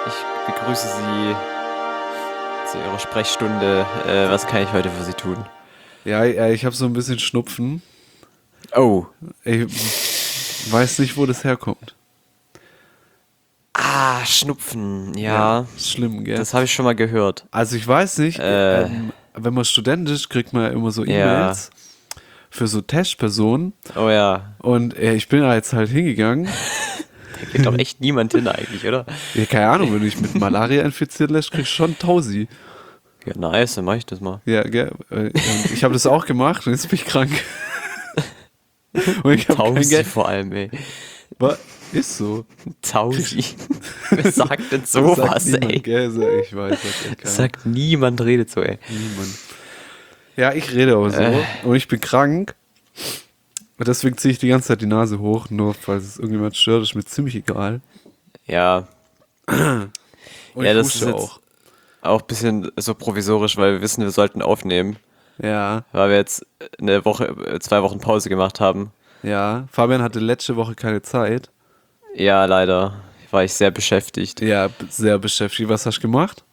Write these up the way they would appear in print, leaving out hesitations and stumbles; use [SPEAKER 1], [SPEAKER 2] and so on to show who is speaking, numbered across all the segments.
[SPEAKER 1] Ich begrüße Sie zu Ihrer Sprechstunde. Was kann ich heute für Sie tun?
[SPEAKER 2] Ja, ich habe so ein bisschen Schnupfen.
[SPEAKER 1] Oh.
[SPEAKER 2] Ich weiß nicht, wo das herkommt.
[SPEAKER 1] Schnupfen. Ja,
[SPEAKER 2] Ist schlimm, gell?
[SPEAKER 1] das habe ich schon mal gehört.
[SPEAKER 2] Also ich weiß nicht, wenn man Student ist, kriegt man ja immer so
[SPEAKER 1] Ja.
[SPEAKER 2] E-Mails für so Testpersonen.
[SPEAKER 1] Oh ja.
[SPEAKER 2] Und ich bin da jetzt halt hingegangen.
[SPEAKER 1] Da geht doch echt niemand hin eigentlich, oder?
[SPEAKER 2] Ja, keine Ahnung, wenn du dich mit Malaria infiziert lässt, kriegst du schon Tausi.
[SPEAKER 1] Ja, nice, dann mach ich das mal.
[SPEAKER 2] Ja, gell? Und ich habe das auch gemacht und jetzt bin ich krank. Und ich habe kein
[SPEAKER 1] Tausi
[SPEAKER 2] Geld.
[SPEAKER 1] vor allem, ey.
[SPEAKER 2] Ist so.
[SPEAKER 1] Tausi. Wer sagt denn
[SPEAKER 2] Sagt
[SPEAKER 1] sowas,
[SPEAKER 2] niemand,
[SPEAKER 1] ey?
[SPEAKER 2] gell? Ich weiß, sagt echt keiner.
[SPEAKER 1] Sagt niemand, redet so, ey.
[SPEAKER 2] Niemand. Ja, ich rede aber so. Und ich bin krank. Und deswegen ziehe ich die ganze Zeit die Nase hoch, nur falls es irgendjemand stört, ist mir ziemlich egal.
[SPEAKER 1] Ja,
[SPEAKER 2] Und
[SPEAKER 1] ja,
[SPEAKER 2] ich
[SPEAKER 1] das
[SPEAKER 2] huste
[SPEAKER 1] ist jetzt auch ein bisschen so provisorisch, weil wir wissen, wir sollten aufnehmen,
[SPEAKER 2] Ja,
[SPEAKER 1] weil wir jetzt eine Woche, 2 Wochen Pause gemacht haben.
[SPEAKER 2] ja. Fabian hatte letzte Woche keine Zeit.
[SPEAKER 1] Ja, leider war ich sehr beschäftigt.
[SPEAKER 2] Ja, sehr beschäftigt. Was hast du gemacht?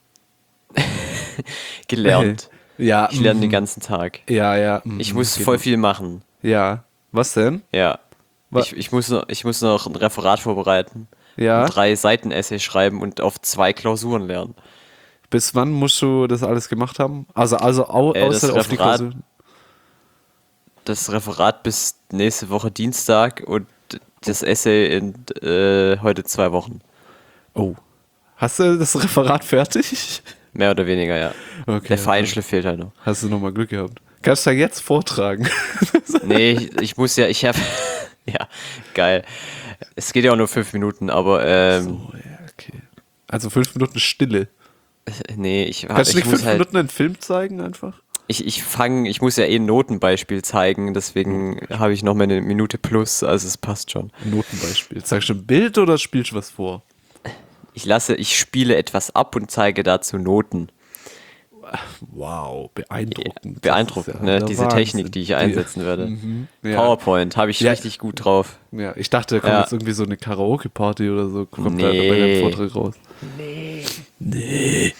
[SPEAKER 1] Gelernt.
[SPEAKER 2] Ja,
[SPEAKER 1] Ich lerne den ganzen Tag.
[SPEAKER 2] Ja.
[SPEAKER 1] Ich muss
[SPEAKER 2] geht
[SPEAKER 1] voll
[SPEAKER 2] noch.
[SPEAKER 1] viel machen.
[SPEAKER 2] Ja. Was denn?
[SPEAKER 1] Ja.
[SPEAKER 2] Wa-
[SPEAKER 1] Ich muss noch ein Referat vorbereiten.
[SPEAKER 2] Ja.
[SPEAKER 1] Und 3 Seiten Essay schreiben und auf 2 Klausuren lernen.
[SPEAKER 2] Bis wann musst du das alles gemacht haben? Also
[SPEAKER 1] das
[SPEAKER 2] außer auf die
[SPEAKER 1] Referat-
[SPEAKER 2] Klausur.
[SPEAKER 1] Das Referat bis nächste Woche Dienstag und das Essay in heute 2 Wochen.
[SPEAKER 2] Oh. Hast du das Referat fertig?
[SPEAKER 1] Mehr oder weniger, ja.
[SPEAKER 2] Okay.
[SPEAKER 1] Der Feinschliff fehlt halt noch.
[SPEAKER 2] Hast du nochmal Glück gehabt. Kannst du ja jetzt vortragen.
[SPEAKER 1] Nee, ich muss ja, ich habe, ja, geil. Es geht ja auch nur 5 Minuten, aber
[SPEAKER 2] Oh, ja, okay. Also 5 Minuten Stille.
[SPEAKER 1] nee,
[SPEAKER 2] Kannst du
[SPEAKER 1] ich
[SPEAKER 2] nicht
[SPEAKER 1] muss
[SPEAKER 2] 5
[SPEAKER 1] halt,
[SPEAKER 2] Minuten einen Film zeigen einfach?
[SPEAKER 1] ich muss ja eh ein Notenbeispiel zeigen, deswegen habe ich noch mal eine Minute plus, also es passt schon.
[SPEAKER 2] Ein Notenbeispiel. Zeigst du ein Bild oder spielst du was vor?
[SPEAKER 1] Ich spiele etwas ab und zeige dazu Noten.
[SPEAKER 2] Wow, beeindruckend.
[SPEAKER 1] Beeindruckend,
[SPEAKER 2] Das ist ja
[SPEAKER 1] ne?
[SPEAKER 2] der
[SPEAKER 1] Diese
[SPEAKER 2] Wahnsinn.
[SPEAKER 1] Technik, die ich einsetzen werde.
[SPEAKER 2] Ja.
[SPEAKER 1] PowerPoint habe ich
[SPEAKER 2] Ja.
[SPEAKER 1] richtig gut drauf.
[SPEAKER 2] Ja, ich dachte, da kommt
[SPEAKER 1] Ja.
[SPEAKER 2] jetzt irgendwie so eine Karaoke-Party oder so. Kommt da
[SPEAKER 1] Nee.
[SPEAKER 2] bei dem Vortrag raus.
[SPEAKER 1] Nee.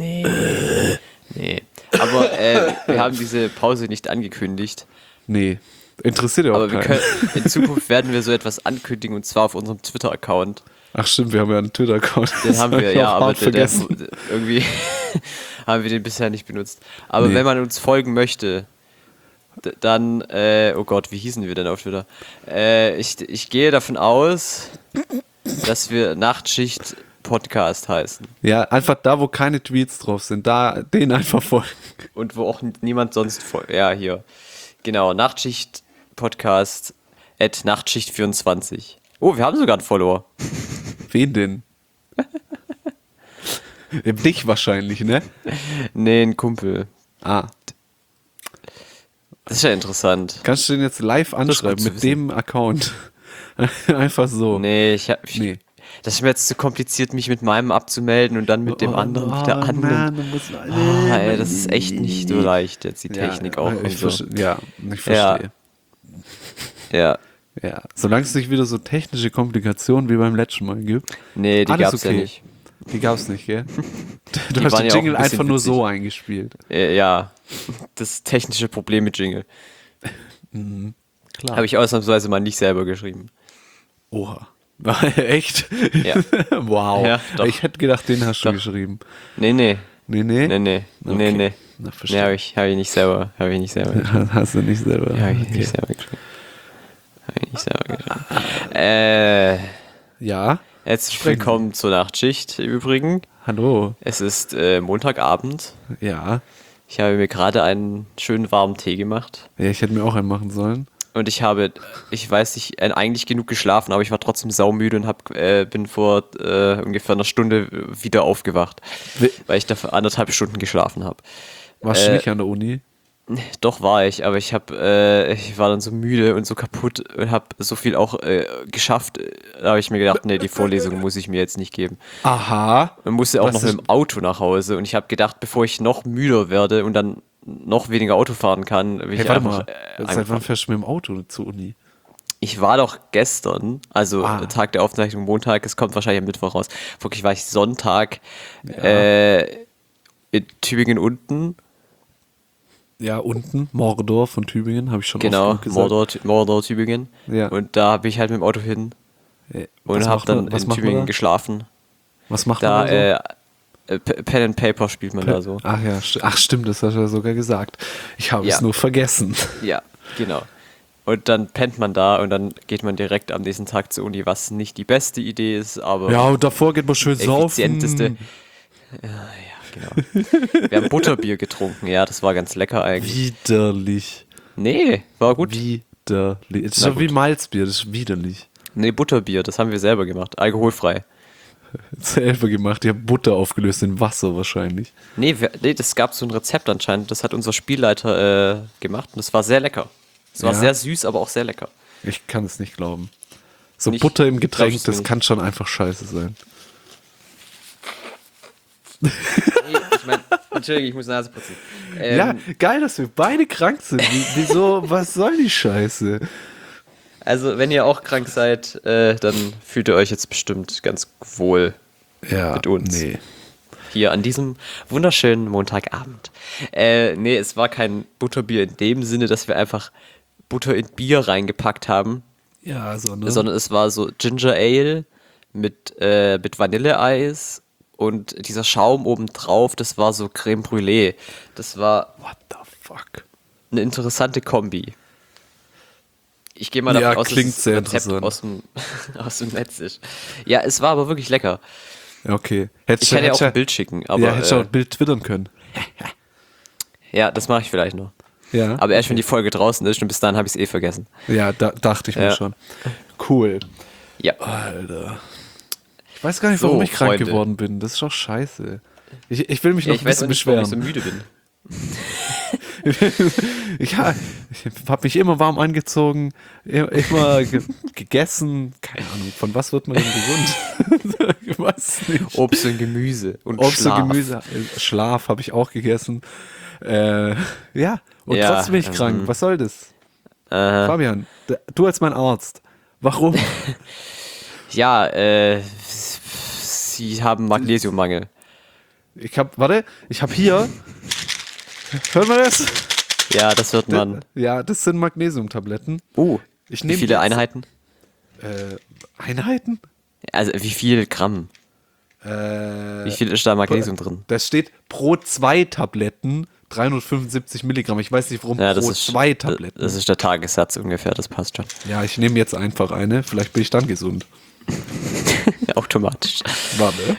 [SPEAKER 1] Aber wir haben diese Pause nicht angekündigt.
[SPEAKER 2] Nee, interessiert ja auch
[SPEAKER 1] Aber wir
[SPEAKER 2] keinen.
[SPEAKER 1] können, in Zukunft werden wir so etwas ankündigen und zwar auf unserem Twitter-Account.
[SPEAKER 2] Ach stimmt, wir haben ja einen Twitter-Account.
[SPEAKER 1] Den
[SPEAKER 2] Das
[SPEAKER 1] haben
[SPEAKER 2] hab
[SPEAKER 1] wir,
[SPEAKER 2] ich
[SPEAKER 1] ja,
[SPEAKER 2] auch
[SPEAKER 1] aber
[SPEAKER 2] hart vergessen.
[SPEAKER 1] irgendwie haben wir den bisher nicht benutzt. Aber
[SPEAKER 2] Nee.
[SPEAKER 1] wenn man uns folgen möchte, dann, oh Gott, wie hießen wir denn auf Twitter? Ich gehe davon aus, dass wir Nachtschicht Podcast heißen.
[SPEAKER 2] Ja, einfach da, wo keine Tweets drauf sind, da den einfach folgen.
[SPEAKER 1] Und wo auch niemand sonst folgt. Ja, hier. Genau, Nachtschicht Podcast @nachtschicht24. Oh, wir haben sogar einen Follower.
[SPEAKER 2] Wen denn? Dich wahrscheinlich, ne?
[SPEAKER 1] Nee, ein Kumpel.
[SPEAKER 2] Ah.
[SPEAKER 1] Das ist ja interessant.
[SPEAKER 2] Kannst du den jetzt live
[SPEAKER 1] gut
[SPEAKER 2] anschreiben
[SPEAKER 1] zu
[SPEAKER 2] mit
[SPEAKER 1] wissen.
[SPEAKER 2] dem Account? Einfach so.
[SPEAKER 1] Nee,
[SPEAKER 2] Nee.
[SPEAKER 1] das ist mir jetzt zu kompliziert, mich mit meinem abzumelden und dann mit dem anderen wieder an.
[SPEAKER 2] Mann, du musst,
[SPEAKER 1] Ey, das ist echt nicht so leicht, jetzt die Technik auch und
[SPEAKER 2] ich
[SPEAKER 1] so.
[SPEAKER 2] Ja, ich verstehe.
[SPEAKER 1] Ja.
[SPEAKER 2] Ja. Solange es nicht wieder so technische Komplikationen wie beim letzten Mal gibt.
[SPEAKER 1] Nee, die
[SPEAKER 2] Alles
[SPEAKER 1] gab's ja
[SPEAKER 2] okay.
[SPEAKER 1] nicht.
[SPEAKER 2] Die gab's nicht, gell? Du
[SPEAKER 1] Die
[SPEAKER 2] hast
[SPEAKER 1] waren
[SPEAKER 2] den
[SPEAKER 1] ja auch
[SPEAKER 2] Jingle
[SPEAKER 1] ein bisschen
[SPEAKER 2] einfach nur
[SPEAKER 1] witzig.
[SPEAKER 2] so eingespielt.
[SPEAKER 1] Ja, das technische Problem mit Jingle.
[SPEAKER 2] Klar.
[SPEAKER 1] Habe ich ausnahmsweise mal nicht selber geschrieben.
[SPEAKER 2] Oha. Echt?
[SPEAKER 1] Ja.
[SPEAKER 2] Wow.
[SPEAKER 1] Ja, doch.
[SPEAKER 2] Ich hätte gedacht, den hast du
[SPEAKER 1] Doch.
[SPEAKER 2] geschrieben.
[SPEAKER 1] Nee.
[SPEAKER 2] Nee?
[SPEAKER 1] Nee.
[SPEAKER 2] Okay.
[SPEAKER 1] Nee,
[SPEAKER 2] Na, verstehe.
[SPEAKER 1] hab ich nicht selber. geschrieben.
[SPEAKER 2] Hast du nicht selber.
[SPEAKER 1] Hab ich
[SPEAKER 2] Okay.
[SPEAKER 1] nicht selber geschrieben.
[SPEAKER 2] Ja?
[SPEAKER 1] Herzlich willkommen zur Nachtschicht im Übrigen.
[SPEAKER 2] Hallo.
[SPEAKER 1] Es ist Montagabend.
[SPEAKER 2] Ja.
[SPEAKER 1] Ich habe mir gerade einen schönen warmen Tee gemacht.
[SPEAKER 2] Ja, ich hätte mir auch einen machen sollen.
[SPEAKER 1] Und ich weiß nicht, eigentlich genug geschlafen, aber ich war trotzdem saumüde und bin vor ungefähr einer Stunde wieder aufgewacht, weil ich dafür 1,5 Stunden geschlafen habe.
[SPEAKER 2] Warst du nicht an der Uni?
[SPEAKER 1] Doch war ich, aber ich war dann so müde und so kaputt und habe so viel auch geschafft. Da habe ich mir gedacht, nee, die Vorlesung muss ich mir jetzt nicht geben.
[SPEAKER 2] Aha.
[SPEAKER 1] Man musste auch
[SPEAKER 2] Was
[SPEAKER 1] noch
[SPEAKER 2] ist-
[SPEAKER 1] mit dem Auto nach Hause und ich habe gedacht, bevor ich noch müder werde und dann noch weniger Auto fahren kann, will
[SPEAKER 2] Hey,
[SPEAKER 1] ich
[SPEAKER 2] warte
[SPEAKER 1] einfach
[SPEAKER 2] mal. Seit wann fährst du mit dem Auto zur Uni?
[SPEAKER 1] Ich war doch gestern, also
[SPEAKER 2] Ah.
[SPEAKER 1] Tag der Aufzeichnung Montag, es kommt wahrscheinlich am Mittwoch raus. Wirklich war ich Sonntag in Tübingen unten.
[SPEAKER 2] Ja, unten, Mordor von Tübingen, habe ich schon
[SPEAKER 1] Genau,
[SPEAKER 2] oft genug gesagt.
[SPEAKER 1] Mordor, Tübingen.
[SPEAKER 2] Ja.
[SPEAKER 1] Und da bin ich halt mit dem Auto hin und
[SPEAKER 2] Was
[SPEAKER 1] habe
[SPEAKER 2] macht man-
[SPEAKER 1] dann
[SPEAKER 2] was
[SPEAKER 1] in
[SPEAKER 2] macht man
[SPEAKER 1] Tübingen
[SPEAKER 2] da?
[SPEAKER 1] geschlafen.
[SPEAKER 2] Was macht
[SPEAKER 1] Da
[SPEAKER 2] man da so?
[SPEAKER 1] Pen and Paper spielt man da so.
[SPEAKER 2] Ach ja, ach stimmt, das hast du ja sogar gesagt. Ich habe
[SPEAKER 1] Ja.
[SPEAKER 2] es nur vergessen.
[SPEAKER 1] Ja, genau. Und dann pennt man da und dann geht man direkt am nächsten Tag zur Uni, was nicht die beste Idee ist, aber
[SPEAKER 2] Ja, und davor geht man schön
[SPEAKER 1] effizienteste.
[SPEAKER 2] saufen.
[SPEAKER 1] Genau. Wir haben Butterbier getrunken, ja, das war ganz lecker eigentlich.
[SPEAKER 2] Widerlich.
[SPEAKER 1] Nee, war gut.
[SPEAKER 2] Widerlich. Das ist
[SPEAKER 1] Na
[SPEAKER 2] so wie
[SPEAKER 1] gut.
[SPEAKER 2] Malzbier, das ist widerlich.
[SPEAKER 1] Nee, Butterbier, das haben wir selber gemacht, alkoholfrei.
[SPEAKER 2] Selber gemacht, ich habe Butter aufgelöst in Wasser wahrscheinlich.
[SPEAKER 1] Nee, das gab so ein Rezept anscheinend, das hat unser Spielleiter gemacht und das war sehr lecker. Es war
[SPEAKER 2] Ja.
[SPEAKER 1] sehr süß, aber auch sehr lecker.
[SPEAKER 2] Ich kann es nicht glauben. So
[SPEAKER 1] Nicht-
[SPEAKER 2] Butter im Getränk,
[SPEAKER 1] glaubst du
[SPEAKER 2] das
[SPEAKER 1] nicht?
[SPEAKER 2] kann schon einfach scheiße sein.
[SPEAKER 1] Ich meine, Entschuldigung, ich muss Nase putzen.
[SPEAKER 2] Ja, geil, dass wir beide krank sind. Wieso, was soll die Scheiße?
[SPEAKER 1] Also, wenn ihr auch krank seid, dann fühlt ihr euch jetzt bestimmt ganz wohl
[SPEAKER 2] Ja,
[SPEAKER 1] mit uns.
[SPEAKER 2] nee.
[SPEAKER 1] Hier an diesem wunderschönen Montagabend. Nee, es war kein Butterbier in dem Sinne, dass wir einfach Butter in Bier reingepackt haben,
[SPEAKER 2] Ja, sondern
[SPEAKER 1] sondern es war so Ginger Ale mit Vanilleeis und dieser Schaum obendrauf, das war so Creme Brûlée. Das war
[SPEAKER 2] what the fuck?
[SPEAKER 1] eine interessante Kombi. Ich gehe mal davon
[SPEAKER 2] Ja,
[SPEAKER 1] aus, dass
[SPEAKER 2] klingt
[SPEAKER 1] das
[SPEAKER 2] sehr
[SPEAKER 1] Rezept
[SPEAKER 2] interessant.
[SPEAKER 1] aus dem Netz ist. Ja, es war aber wirklich lecker.
[SPEAKER 2] Ja, okay.
[SPEAKER 1] Ich kann dir auch ein Bild schicken, aber
[SPEAKER 2] ja, hättest du auch ein Bild twittern können.
[SPEAKER 1] ja, das mache ich vielleicht noch.
[SPEAKER 2] Ja,
[SPEAKER 1] Aber erst wenn die Folge draußen ist und bis dahin habe ich es vergessen.
[SPEAKER 2] ja, dachte ich mir
[SPEAKER 1] Ja.
[SPEAKER 2] schon. Cool.
[SPEAKER 1] Ja.
[SPEAKER 2] Alter. Ich weiß gar nicht,
[SPEAKER 1] So,
[SPEAKER 2] warum ich krank
[SPEAKER 1] Freunde.
[SPEAKER 2] geworden bin. Das ist doch scheiße. Ich will mich
[SPEAKER 1] Ja,
[SPEAKER 2] noch
[SPEAKER 1] ich
[SPEAKER 2] ein
[SPEAKER 1] weiß auch
[SPEAKER 2] bisschen
[SPEAKER 1] nicht, warum ich so
[SPEAKER 2] beschweren.
[SPEAKER 1] müde bin.
[SPEAKER 2] Ich habe mich immer warm angezogen, immer gegessen. Keine Ahnung, von was wird man denn gesund? Ich weiß nicht.
[SPEAKER 1] Obst und Gemüse und
[SPEAKER 2] Obst
[SPEAKER 1] Schlaf.
[SPEAKER 2] und Gemüse, Schlaf habe ich auch gegessen. Ja, und
[SPEAKER 1] Ja,
[SPEAKER 2] trotzdem bin ich krank. Was soll das?
[SPEAKER 1] Äh,
[SPEAKER 2] Fabian, du als mein Arzt. Warum?
[SPEAKER 1] ja, sie haben Magnesiummangel.
[SPEAKER 2] Ich habe hier. Hört man das?
[SPEAKER 1] Ja, das wird man.
[SPEAKER 2] Ja, das sind Magnesiumtabletten. Ich
[SPEAKER 1] Wie
[SPEAKER 2] nehm
[SPEAKER 1] viele
[SPEAKER 2] jetzt-
[SPEAKER 1] Einheiten?
[SPEAKER 2] Einheiten?
[SPEAKER 1] Also wie viel Gramm? Wie viel ist da Magnesium drin?
[SPEAKER 2] Das steht pro 2 Tabletten 375 Milligramm. Ich weiß nicht, warum
[SPEAKER 1] Ja, das
[SPEAKER 2] pro
[SPEAKER 1] ist
[SPEAKER 2] 2 Tabletten.
[SPEAKER 1] Das ist der Tagessatz ungefähr, das passt schon.
[SPEAKER 2] Ja, ich nehme jetzt einfach eine. Vielleicht bin ich dann gesund.
[SPEAKER 1] Automatisch.
[SPEAKER 2] Warte.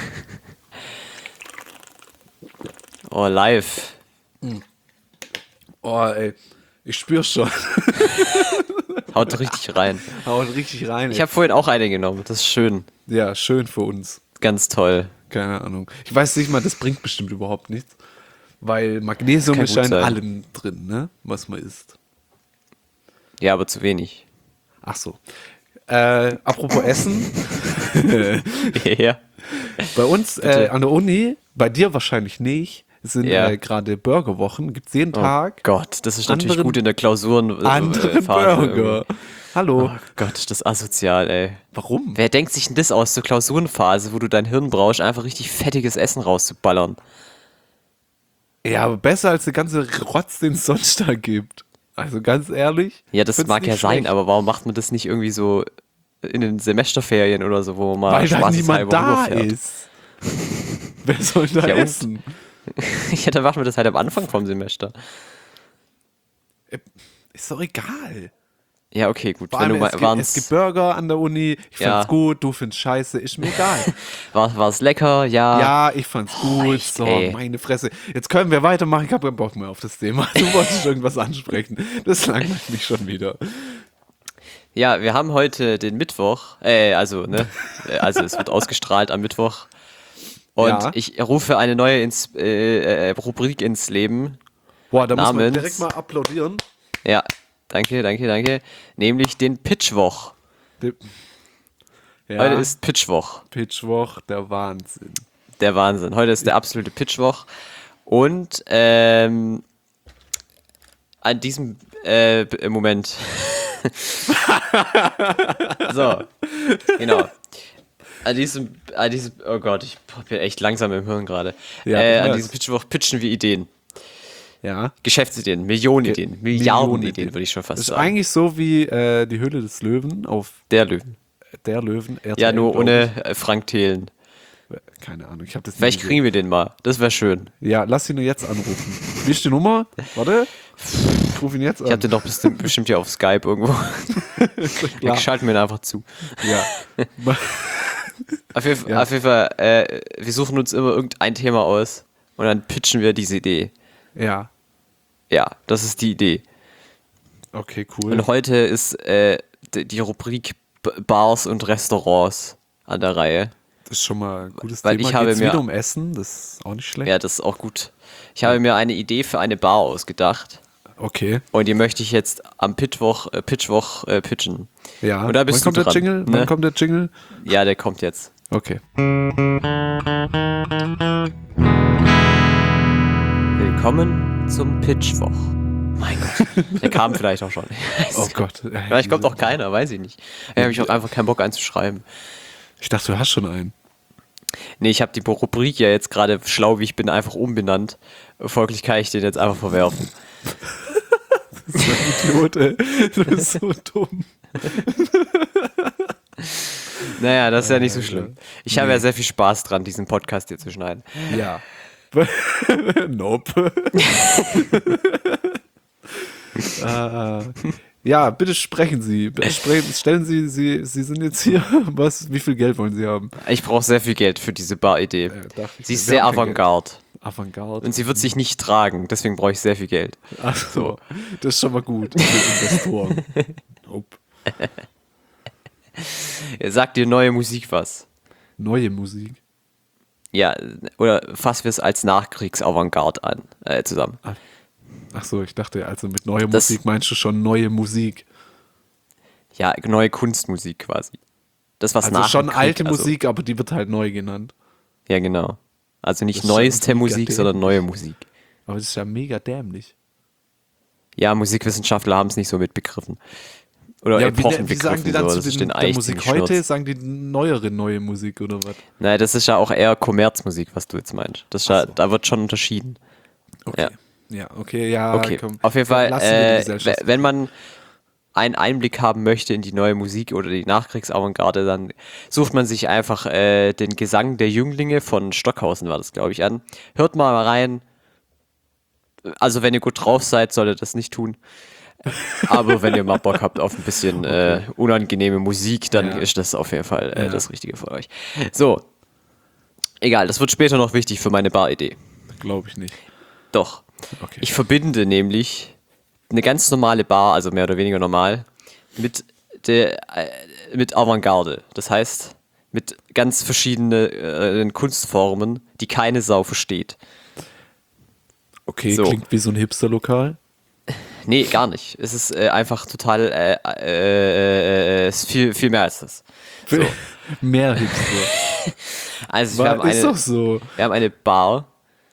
[SPEAKER 1] Oh, live.
[SPEAKER 2] Oh, ey. Ich spür's schon.
[SPEAKER 1] Haut richtig rein.
[SPEAKER 2] Haut richtig rein.
[SPEAKER 1] Ich habe vorhin auch eine genommen. Das ist schön.
[SPEAKER 2] Ja, schön für uns.
[SPEAKER 1] Ganz toll.
[SPEAKER 2] Keine Ahnung. Ich weiß nicht mal, das bringt bestimmt überhaupt nichts. Weil Magnesium
[SPEAKER 1] Kann
[SPEAKER 2] ist ja
[SPEAKER 1] gut
[SPEAKER 2] in
[SPEAKER 1] sein.
[SPEAKER 2] allem drin, ne? Was man isst.
[SPEAKER 1] Ja, aber zu wenig.
[SPEAKER 2] Ach so. Apropos Essen.
[SPEAKER 1] Ja.
[SPEAKER 2] Bei uns an der Uni, bei dir wahrscheinlich nicht, sind
[SPEAKER 1] Ja.
[SPEAKER 2] gerade Burgerwochen. Gibt es jeden Tag
[SPEAKER 1] Gott, das ist natürlich
[SPEAKER 2] Anderen-
[SPEAKER 1] gut in der Klausuren.
[SPEAKER 2] andere Burger. Hallo.
[SPEAKER 1] Oh Gott, ist das asozial, ey.
[SPEAKER 2] Warum?
[SPEAKER 1] Wer denkt sich denn das aus, zur Klausurenphase, wo du dein Hirn brauchst, einfach richtig fettiges Essen rauszuballern?
[SPEAKER 2] Ja, aber besser als der ganze Rotz, den es sonst da gibt. Also ganz ehrlich.
[SPEAKER 1] Ja, das
[SPEAKER 2] find's
[SPEAKER 1] mag
[SPEAKER 2] nicht
[SPEAKER 1] ja sein,
[SPEAKER 2] schlecht.
[SPEAKER 1] aber warum macht man das nicht irgendwie so in den Semesterferien oder so, wo man
[SPEAKER 2] Weil da
[SPEAKER 1] spaßeshalber
[SPEAKER 2] niemand da
[SPEAKER 1] rüberfährt?
[SPEAKER 2] ist. Wer soll da
[SPEAKER 1] Ja, und?
[SPEAKER 2] essen?
[SPEAKER 1] Ja, dann machen wir das halt am Anfang vom Semester.
[SPEAKER 2] Ist doch egal.
[SPEAKER 1] Ja, okay, gut.
[SPEAKER 2] Vor
[SPEAKER 1] Wenn
[SPEAKER 2] allem,
[SPEAKER 1] du
[SPEAKER 2] es
[SPEAKER 1] mal,
[SPEAKER 2] gibt, es gibt Burger an der Uni. Ich
[SPEAKER 1] Ja.
[SPEAKER 2] fand's gut, du findest scheiße, ist mir egal.
[SPEAKER 1] war es lecker? Ja.
[SPEAKER 2] Ja, ich fand's gut.
[SPEAKER 1] echt,
[SPEAKER 2] So,
[SPEAKER 1] ey.
[SPEAKER 2] meine Fresse. Jetzt können wir weitermachen. Ich habe keinen Bock mehr auf das Thema. Du wolltest irgendwas ansprechen. Das langweilt mich schon wieder.
[SPEAKER 1] Ja, wir haben heute den Mittwoch, also es wird ausgestrahlt am Mittwoch. Und
[SPEAKER 2] Ja.
[SPEAKER 1] ich rufe eine neue Rubrik ins Leben.
[SPEAKER 2] Boah, da muss man
[SPEAKER 1] Namens-
[SPEAKER 2] direkt mal applaudieren.
[SPEAKER 1] Ja, danke. Nämlich den Pitchwoch.
[SPEAKER 2] Ja,
[SPEAKER 1] Heute ist Pitchwoch.
[SPEAKER 2] Pitchwoch, der Wahnsinn.
[SPEAKER 1] Der Wahnsinn. Heute ist der absolute Pitchwoch. Und an diesem Moment So, genau. Oh Gott, ich bin echt langsam im Hirn gerade.
[SPEAKER 2] Ja,
[SPEAKER 1] An diesem Pitchwoch pitchen wir Ideen.
[SPEAKER 2] Ja.
[SPEAKER 1] Geschäftsideen, Millionenideen, Milliardenideen, würde ich schon fast
[SPEAKER 2] Das ist
[SPEAKER 1] sagen.
[SPEAKER 2] eigentlich so wie die Höhle des Löwen auf
[SPEAKER 1] Der Löwen.
[SPEAKER 2] der Löwen. RTL,
[SPEAKER 1] Ja, nur
[SPEAKER 2] glaub
[SPEAKER 1] ohne Frank Thelen.
[SPEAKER 2] ich. Keine Ahnung, ich habe das nie
[SPEAKER 1] Vielleicht
[SPEAKER 2] gesehen.
[SPEAKER 1] kriegen wir den mal. Das wäre schön.
[SPEAKER 2] Ja, lass ihn nur jetzt anrufen. Wie ist die Nummer? Warte. Ich rufe ihn jetzt an.
[SPEAKER 1] Ich hab den doch bestimmt hier auf Skype irgendwo. Ich schalte mir ihn einfach zu.
[SPEAKER 2] Ja.
[SPEAKER 1] Auf jeden Fall, wir suchen uns immer irgendein Thema aus und dann pitchen wir diese Idee.
[SPEAKER 2] Ja.
[SPEAKER 1] Ja, das ist die Idee.
[SPEAKER 2] Okay, cool.
[SPEAKER 1] Und heute ist die Rubrik Bars und Restaurants an der Reihe.
[SPEAKER 2] Das ist schon mal ein gutes
[SPEAKER 1] Weil
[SPEAKER 2] Thema.
[SPEAKER 1] ich habe
[SPEAKER 2] Geht's
[SPEAKER 1] mir-
[SPEAKER 2] wieder um Essen? Das ist auch nicht schlecht.
[SPEAKER 1] Ja, das ist auch gut. Ich habe mir eine Idee für eine Bar ausgedacht
[SPEAKER 2] Okay.
[SPEAKER 1] und die möchte ich jetzt am Pitchwoch pitchen.
[SPEAKER 2] Ja.
[SPEAKER 1] Und da bist
[SPEAKER 2] Wann
[SPEAKER 1] du
[SPEAKER 2] kommt der
[SPEAKER 1] dran,
[SPEAKER 2] Jingle?
[SPEAKER 1] ne?
[SPEAKER 2] Wann kommt der Jingle?
[SPEAKER 1] Ja, der kommt jetzt.
[SPEAKER 2] Okay.
[SPEAKER 1] Willkommen zum Pitchwoch. Mein Gott, der kam vielleicht auch schon.
[SPEAKER 2] Oh Gott.
[SPEAKER 1] Vielleicht kommt auch keiner, weiß ich nicht. Da habe ich auch einfach keinen Bock einzuschreiben.
[SPEAKER 2] Ich dachte, du hast schon einen.
[SPEAKER 1] Nee, ich habe die Rubrik ja jetzt gerade, schlau wie ich bin, einfach umbenannt. Folglich kann ich den jetzt einfach verwerfen.
[SPEAKER 2] Das ist ein Idiot, ey. Du bist so dumm.
[SPEAKER 1] Naja, das ist ja nicht so schlimm. Ich habe ja sehr viel Spaß dran, diesen Podcast hier zu schneiden.
[SPEAKER 2] Ja. Nope. Ja, bitte sprechen Sie. Stellen Sie, Sie sind jetzt hier. Wie viel Geld wollen Sie haben?
[SPEAKER 1] Ich brauche sehr viel Geld für diese Bar-Idee.
[SPEAKER 2] dachte ich
[SPEAKER 1] Sie
[SPEAKER 2] mir.
[SPEAKER 1] ist
[SPEAKER 2] Wir
[SPEAKER 1] sehr
[SPEAKER 2] haben kein
[SPEAKER 1] avantgarde.
[SPEAKER 2] Avantgarde.
[SPEAKER 1] Und sie wird sich nicht tragen, deswegen brauche ich sehr viel Geld.
[SPEAKER 2] Ach so. Das ist schon mal gut für Investoren. Nope.
[SPEAKER 1] Sagt dir neue Musik was?
[SPEAKER 2] Neue Musik.
[SPEAKER 1] Ja, oder fassen wir es als Nachkriegs-Avantgarde an, zusammen.
[SPEAKER 2] Ach so, ich dachte, also mit neuer
[SPEAKER 1] Das-
[SPEAKER 2] Musik meinst du schon neue Musik.
[SPEAKER 1] Ja, neue Kunstmusik quasi. Das, was
[SPEAKER 2] Also
[SPEAKER 1] nach
[SPEAKER 2] schon
[SPEAKER 1] dem Krieg,
[SPEAKER 2] alte
[SPEAKER 1] also-
[SPEAKER 2] Musik, aber die wird halt neu genannt.
[SPEAKER 1] Ja, genau. Also nicht
[SPEAKER 2] Das ist schon
[SPEAKER 1] neueste
[SPEAKER 2] mega
[SPEAKER 1] Musik,
[SPEAKER 2] dämlich.
[SPEAKER 1] sondern neue Musik.
[SPEAKER 2] Aber das ist ja mega dämlich.
[SPEAKER 1] Ja, Musikwissenschaftler haben es nicht so mitbegriffen. Oder
[SPEAKER 2] Ja,
[SPEAKER 1] Epochen
[SPEAKER 2] wie sagen die
[SPEAKER 1] begriffen.
[SPEAKER 2] dann
[SPEAKER 1] So.
[SPEAKER 2] zu
[SPEAKER 1] Das ist
[SPEAKER 2] den,
[SPEAKER 1] den
[SPEAKER 2] der
[SPEAKER 1] eigentlich
[SPEAKER 2] Musik
[SPEAKER 1] ziemlich
[SPEAKER 2] heute?
[SPEAKER 1] schnurz.
[SPEAKER 2] Sagen die neue Musik oder was?
[SPEAKER 1] Nein, das ist ja auch eher Kommerzmusik, was du jetzt meinst. Das ist ja,
[SPEAKER 2] so.
[SPEAKER 1] Da wird schon unterschieden.
[SPEAKER 2] Okay. Ja, okay, ja.
[SPEAKER 1] Okay,
[SPEAKER 2] Komm.
[SPEAKER 1] auf jeden Fall,
[SPEAKER 2] Lassen wir die Gesellschaft.
[SPEAKER 1] wenn man einen Einblick haben möchte in die neue Musik oder die Nachkriegsavantgarde, dann sucht man sich einfach den Gesang der Jünglinge von Stockhausen, war das, glaube ich, an. Hört mal rein. Also, wenn ihr gut drauf seid, solltet ihr das nicht tun. Aber wenn ihr mal Bock habt auf ein bisschen unangenehme Musik, dann
[SPEAKER 2] Ja.
[SPEAKER 1] ist das auf jeden Fall das Richtige für euch. So. Egal, das wird später noch wichtig für meine Bar-Idee.
[SPEAKER 2] Glaube ich nicht.
[SPEAKER 1] Doch.
[SPEAKER 2] Okay.
[SPEAKER 1] Ich verbinde nämlich eine ganz normale Bar, also mehr oder weniger normal, mit Avantgarde. Das heißt, mit ganz verschiedenen Kunstformen, die keine Sau versteht.
[SPEAKER 2] Okay,
[SPEAKER 1] so.
[SPEAKER 2] klingt wie so ein Hipster-Lokal.
[SPEAKER 1] Nee, gar nicht. Es ist einfach total, es ist viel mehr als das. So.
[SPEAKER 2] Mehr Hipster.
[SPEAKER 1] Also wir
[SPEAKER 2] Ist doch so.
[SPEAKER 1] haben eine Bar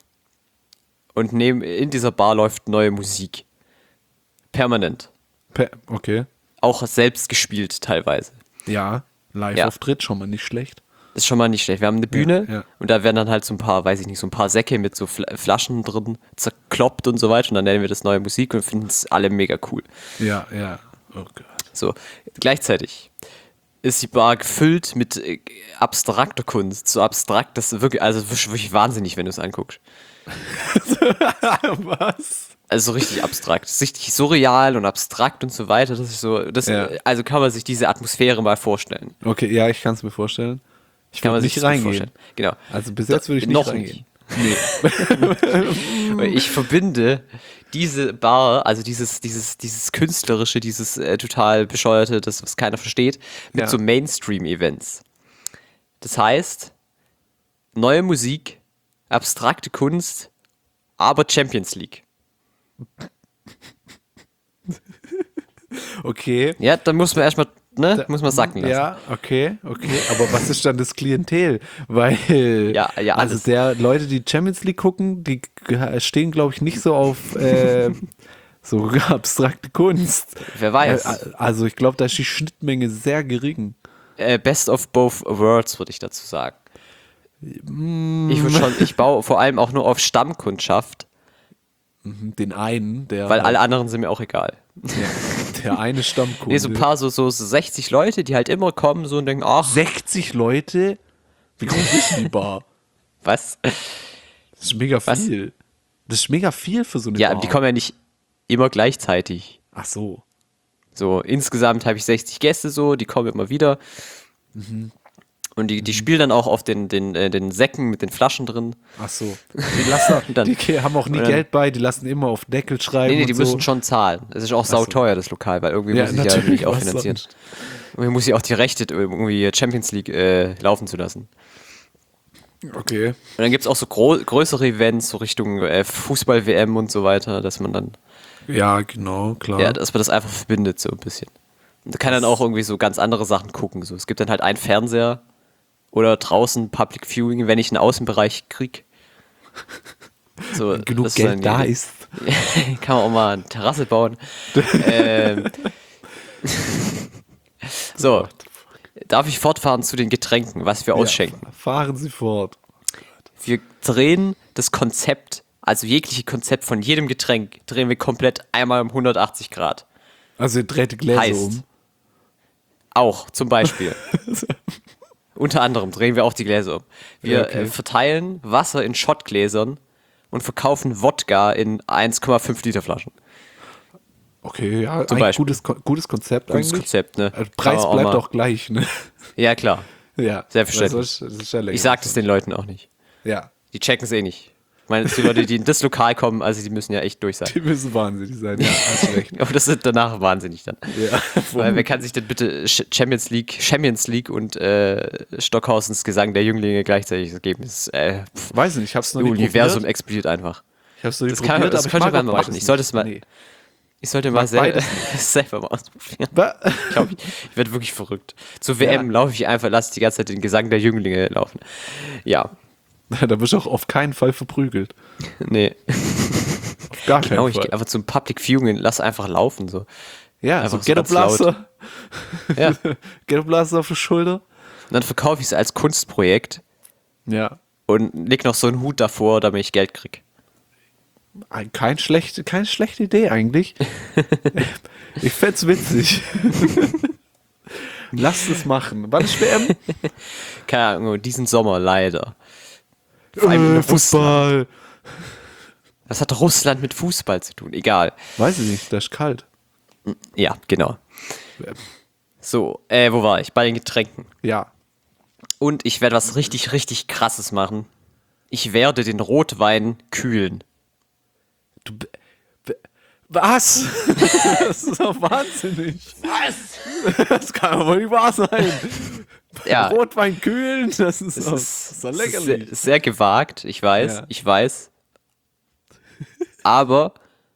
[SPEAKER 1] und in dieser Bar läuft neue Musik. Permanent.
[SPEAKER 2] Okay.
[SPEAKER 1] Auch selbst gespielt teilweise.
[SPEAKER 2] Ja, Live-Auftritt, schon mal nicht schlecht.
[SPEAKER 1] Ist schon mal nicht schlecht. Wir haben eine Bühne
[SPEAKER 2] ja.
[SPEAKER 1] und da werden dann halt so ein paar, weiß ich nicht, so ein paar Säcke mit so Flaschen drin zerkloppt und so weiter und dann nennen wir das neue Musik und finden es alle mega cool.
[SPEAKER 2] Ja, ja. Oh Gott.
[SPEAKER 1] So, gleichzeitig ist die Bar gefüllt mit abstrakter Kunst. So abstrakt, das ist wirklich, also wirklich wahnsinnig, wenn du es anguckst.
[SPEAKER 2] Was?
[SPEAKER 1] Also so richtig abstrakt. Das ist richtig surreal und abstrakt und so weiter. Das ist so,
[SPEAKER 2] Ja.
[SPEAKER 1] also kann man sich diese Atmosphäre mal vorstellen.
[SPEAKER 2] Okay, ja, ich kann es mir vorstellen. Ich
[SPEAKER 1] Kann
[SPEAKER 2] würde
[SPEAKER 1] man sich
[SPEAKER 2] nicht
[SPEAKER 1] das
[SPEAKER 2] reingehen.
[SPEAKER 1] vorstellen. Genau.
[SPEAKER 2] Also bis jetzt würde ich nicht
[SPEAKER 1] Noch
[SPEAKER 2] reingehen.
[SPEAKER 1] Weil ich verbinde diese Bar, also dieses künstlerische, dieses total bescheuerte, das was keiner versteht, mit
[SPEAKER 2] Ja.
[SPEAKER 1] so Mainstream-Events. Das heißt, neue Musik, abstrakte Kunst, aber Champions League.
[SPEAKER 2] Okay.
[SPEAKER 1] Ja, da muss man erstmal, muss man sacken lassen.
[SPEAKER 2] Ja, okay. Aber was ist dann das Klientel? Weil,
[SPEAKER 1] Ja,
[SPEAKER 2] also
[SPEAKER 1] alles.
[SPEAKER 2] Leute, die Champions League gucken, die stehen, glaube ich, nicht so auf so abstrakte Kunst.
[SPEAKER 1] Wer weiß.
[SPEAKER 2] Also ich glaube, da ist die Schnittmenge sehr gering.
[SPEAKER 1] Best of both worlds, würde ich dazu sagen. Ich baue vor allem auch nur auf Stammkundschaft,
[SPEAKER 2] Den einen, der
[SPEAKER 1] weil alle anderen sind mir auch egal.
[SPEAKER 2] der eine Stammkunde.
[SPEAKER 1] Nee, so ein paar so 60 Leute, die halt immer kommen so und denken, ach,
[SPEAKER 2] 60 Leute? Wie groß ist die Bar?
[SPEAKER 1] was?
[SPEAKER 2] Das ist mega viel. Das ist mega viel für so eine
[SPEAKER 1] Ja,
[SPEAKER 2] Bar.
[SPEAKER 1] die kommen ja nicht immer gleichzeitig.
[SPEAKER 2] Ach so.
[SPEAKER 1] So, insgesamt habe ich 60 Gäste so, die kommen immer wieder. Und die spielen dann auch auf den Säcken mit den Flaschen drin.
[SPEAKER 2] Ach so. Die lassen
[SPEAKER 1] Dann-
[SPEAKER 2] die haben auch nie
[SPEAKER 1] und dann-
[SPEAKER 2] Geld bei, die lassen immer auf Deckel schreiben.
[SPEAKER 1] Nee, die
[SPEAKER 2] und
[SPEAKER 1] müssen
[SPEAKER 2] so.
[SPEAKER 1] schon zahlen. Es ist auch sauteuer, das Lokal, weil irgendwie
[SPEAKER 2] Ja,
[SPEAKER 1] muss ich ja
[SPEAKER 2] natürlich,
[SPEAKER 1] irgendwie auch
[SPEAKER 2] was
[SPEAKER 1] finanzieren.
[SPEAKER 2] sonst?
[SPEAKER 1] Irgendwie muss ich auch die Rechte, irgendwie Champions League laufen zu lassen.
[SPEAKER 2] Okay.
[SPEAKER 1] Und dann gibt es auch so größere Events, so Richtung Fußball-WM und so weiter, dass man dann,
[SPEAKER 2] Ja, genau, klar.
[SPEAKER 1] ja, dass man das einfach verbindet, so ein bisschen. Und da kann dann auch irgendwie so ganz andere Sachen gucken. So. Es gibt dann halt einen Fernseher oder draußen Public Viewing, wenn ich einen Außenbereich krieg. So,
[SPEAKER 2] Genug
[SPEAKER 1] das
[SPEAKER 2] Geld
[SPEAKER 1] dann
[SPEAKER 2] da
[SPEAKER 1] die-
[SPEAKER 2] ist.
[SPEAKER 1] Kann man auch mal eine Terrasse bauen. So, darf ich fortfahren zu den Getränken, was wir ausschenken?
[SPEAKER 2] Ja, fahren Sie fort.
[SPEAKER 1] Wir drehen das Konzept, also jegliche Konzept von jedem Getränk, drehen wir komplett einmal um 180 Grad.
[SPEAKER 2] Also ihr dreht die Gläser
[SPEAKER 1] Heißt,
[SPEAKER 2] um.
[SPEAKER 1] auch zum Beispiel. Unter anderem drehen wir auch die Gläser um. Wir
[SPEAKER 2] Ja, okay.
[SPEAKER 1] verteilen Wasser in Schottgläsern und verkaufen Wodka in 1,5 Liter Flaschen.
[SPEAKER 2] Okay, ja,
[SPEAKER 1] Zum
[SPEAKER 2] ein
[SPEAKER 1] Beispiel.
[SPEAKER 2] gutes Konzept
[SPEAKER 1] Gutes
[SPEAKER 2] eigentlich.
[SPEAKER 1] Konzept, ne?
[SPEAKER 2] Preis
[SPEAKER 1] Kann man
[SPEAKER 2] bleibt
[SPEAKER 1] mal-
[SPEAKER 2] auch gleich, ne?
[SPEAKER 1] Ja, klar.
[SPEAKER 2] Ja.
[SPEAKER 1] Selbstverständlich.
[SPEAKER 2] Das ist ja lecker.
[SPEAKER 1] Ich sag das den Leuten auch nicht.
[SPEAKER 2] Ja.
[SPEAKER 1] Die checken es eh nicht. Ich meine, die Leute, die in das Lokal kommen, also die müssen ja echt durch sein.
[SPEAKER 2] Die müssen wahnsinnig sein, ja, hast recht.
[SPEAKER 1] Aber das sind danach wahnsinnig dann.
[SPEAKER 2] Ja.
[SPEAKER 1] Weil wer kann sich denn bitte Champions League und Stockhausens Gesang der Jünglinge gleichzeitig geben? Das
[SPEAKER 2] Weiß nicht, ich hab's noch
[SPEAKER 1] das
[SPEAKER 2] nie
[SPEAKER 1] Universum
[SPEAKER 2] probiert.
[SPEAKER 1] explodiert einfach.
[SPEAKER 2] Ich hab's noch nie
[SPEAKER 1] Das kann-
[SPEAKER 2] probiert,
[SPEAKER 1] das
[SPEAKER 2] aber
[SPEAKER 1] könnte
[SPEAKER 2] ich
[SPEAKER 1] man
[SPEAKER 2] mag
[SPEAKER 1] mal
[SPEAKER 2] auch
[SPEAKER 1] machen.
[SPEAKER 2] beides
[SPEAKER 1] Ich sollte es mal-
[SPEAKER 2] nicht.
[SPEAKER 1] Ich sollte
[SPEAKER 2] mag beides
[SPEAKER 1] selber mal ausprobieren.
[SPEAKER 2] Ba-
[SPEAKER 1] Ich glaube, ich werde wirklich verrückt. Zur WM laufe ich einfach, lasse die ganze Zeit den Gesang der Jünglinge laufen. Ja,
[SPEAKER 2] Da wirst du auch auf keinen Fall verprügelt.
[SPEAKER 1] nee.
[SPEAKER 2] Auf gar keinen
[SPEAKER 1] Genau, ich
[SPEAKER 2] Fall.
[SPEAKER 1] gehe einfach zum Public Viewing, lass einfach laufen. So.
[SPEAKER 2] Ja,
[SPEAKER 1] einfach
[SPEAKER 2] so
[SPEAKER 1] so
[SPEAKER 2] Ghetto
[SPEAKER 1] ganz laut.
[SPEAKER 2] Blaster.
[SPEAKER 1] Ja.
[SPEAKER 2] Ghetto Blaster auf der Schulter.
[SPEAKER 1] Und dann verkaufe ich es als Kunstprojekt
[SPEAKER 2] Ja.
[SPEAKER 1] und leg noch so einen Hut davor, damit ich Geld krieg.
[SPEAKER 2] Keine schlechte Idee eigentlich. Ich fänd's witzig. Lasst es machen. Wann ist WM?
[SPEAKER 1] Keine Ahnung, diesen Sommer leider. Vor allem in Russland.
[SPEAKER 2] Fußball.
[SPEAKER 1] Was hat Russland mit Fußball zu tun? Egal.
[SPEAKER 2] Weiß ich nicht, das ist kalt.
[SPEAKER 1] Ja, genau. So, wo war ich? Bei den Getränken.
[SPEAKER 2] Ja.
[SPEAKER 1] Und ich werde was richtig, richtig Krasses machen. Ich werde den Rotwein kühlen.
[SPEAKER 2] Was? Das ist doch wahnsinnig. Was? Das kann aber nicht wahr sein.
[SPEAKER 1] Ja,
[SPEAKER 2] Rotwein kühlen, das ist
[SPEAKER 1] es
[SPEAKER 2] doch,
[SPEAKER 1] ist
[SPEAKER 2] lächerlich.
[SPEAKER 1] sehr gewagt, ich weiß,
[SPEAKER 2] Ja.
[SPEAKER 1] ich weiß. Aber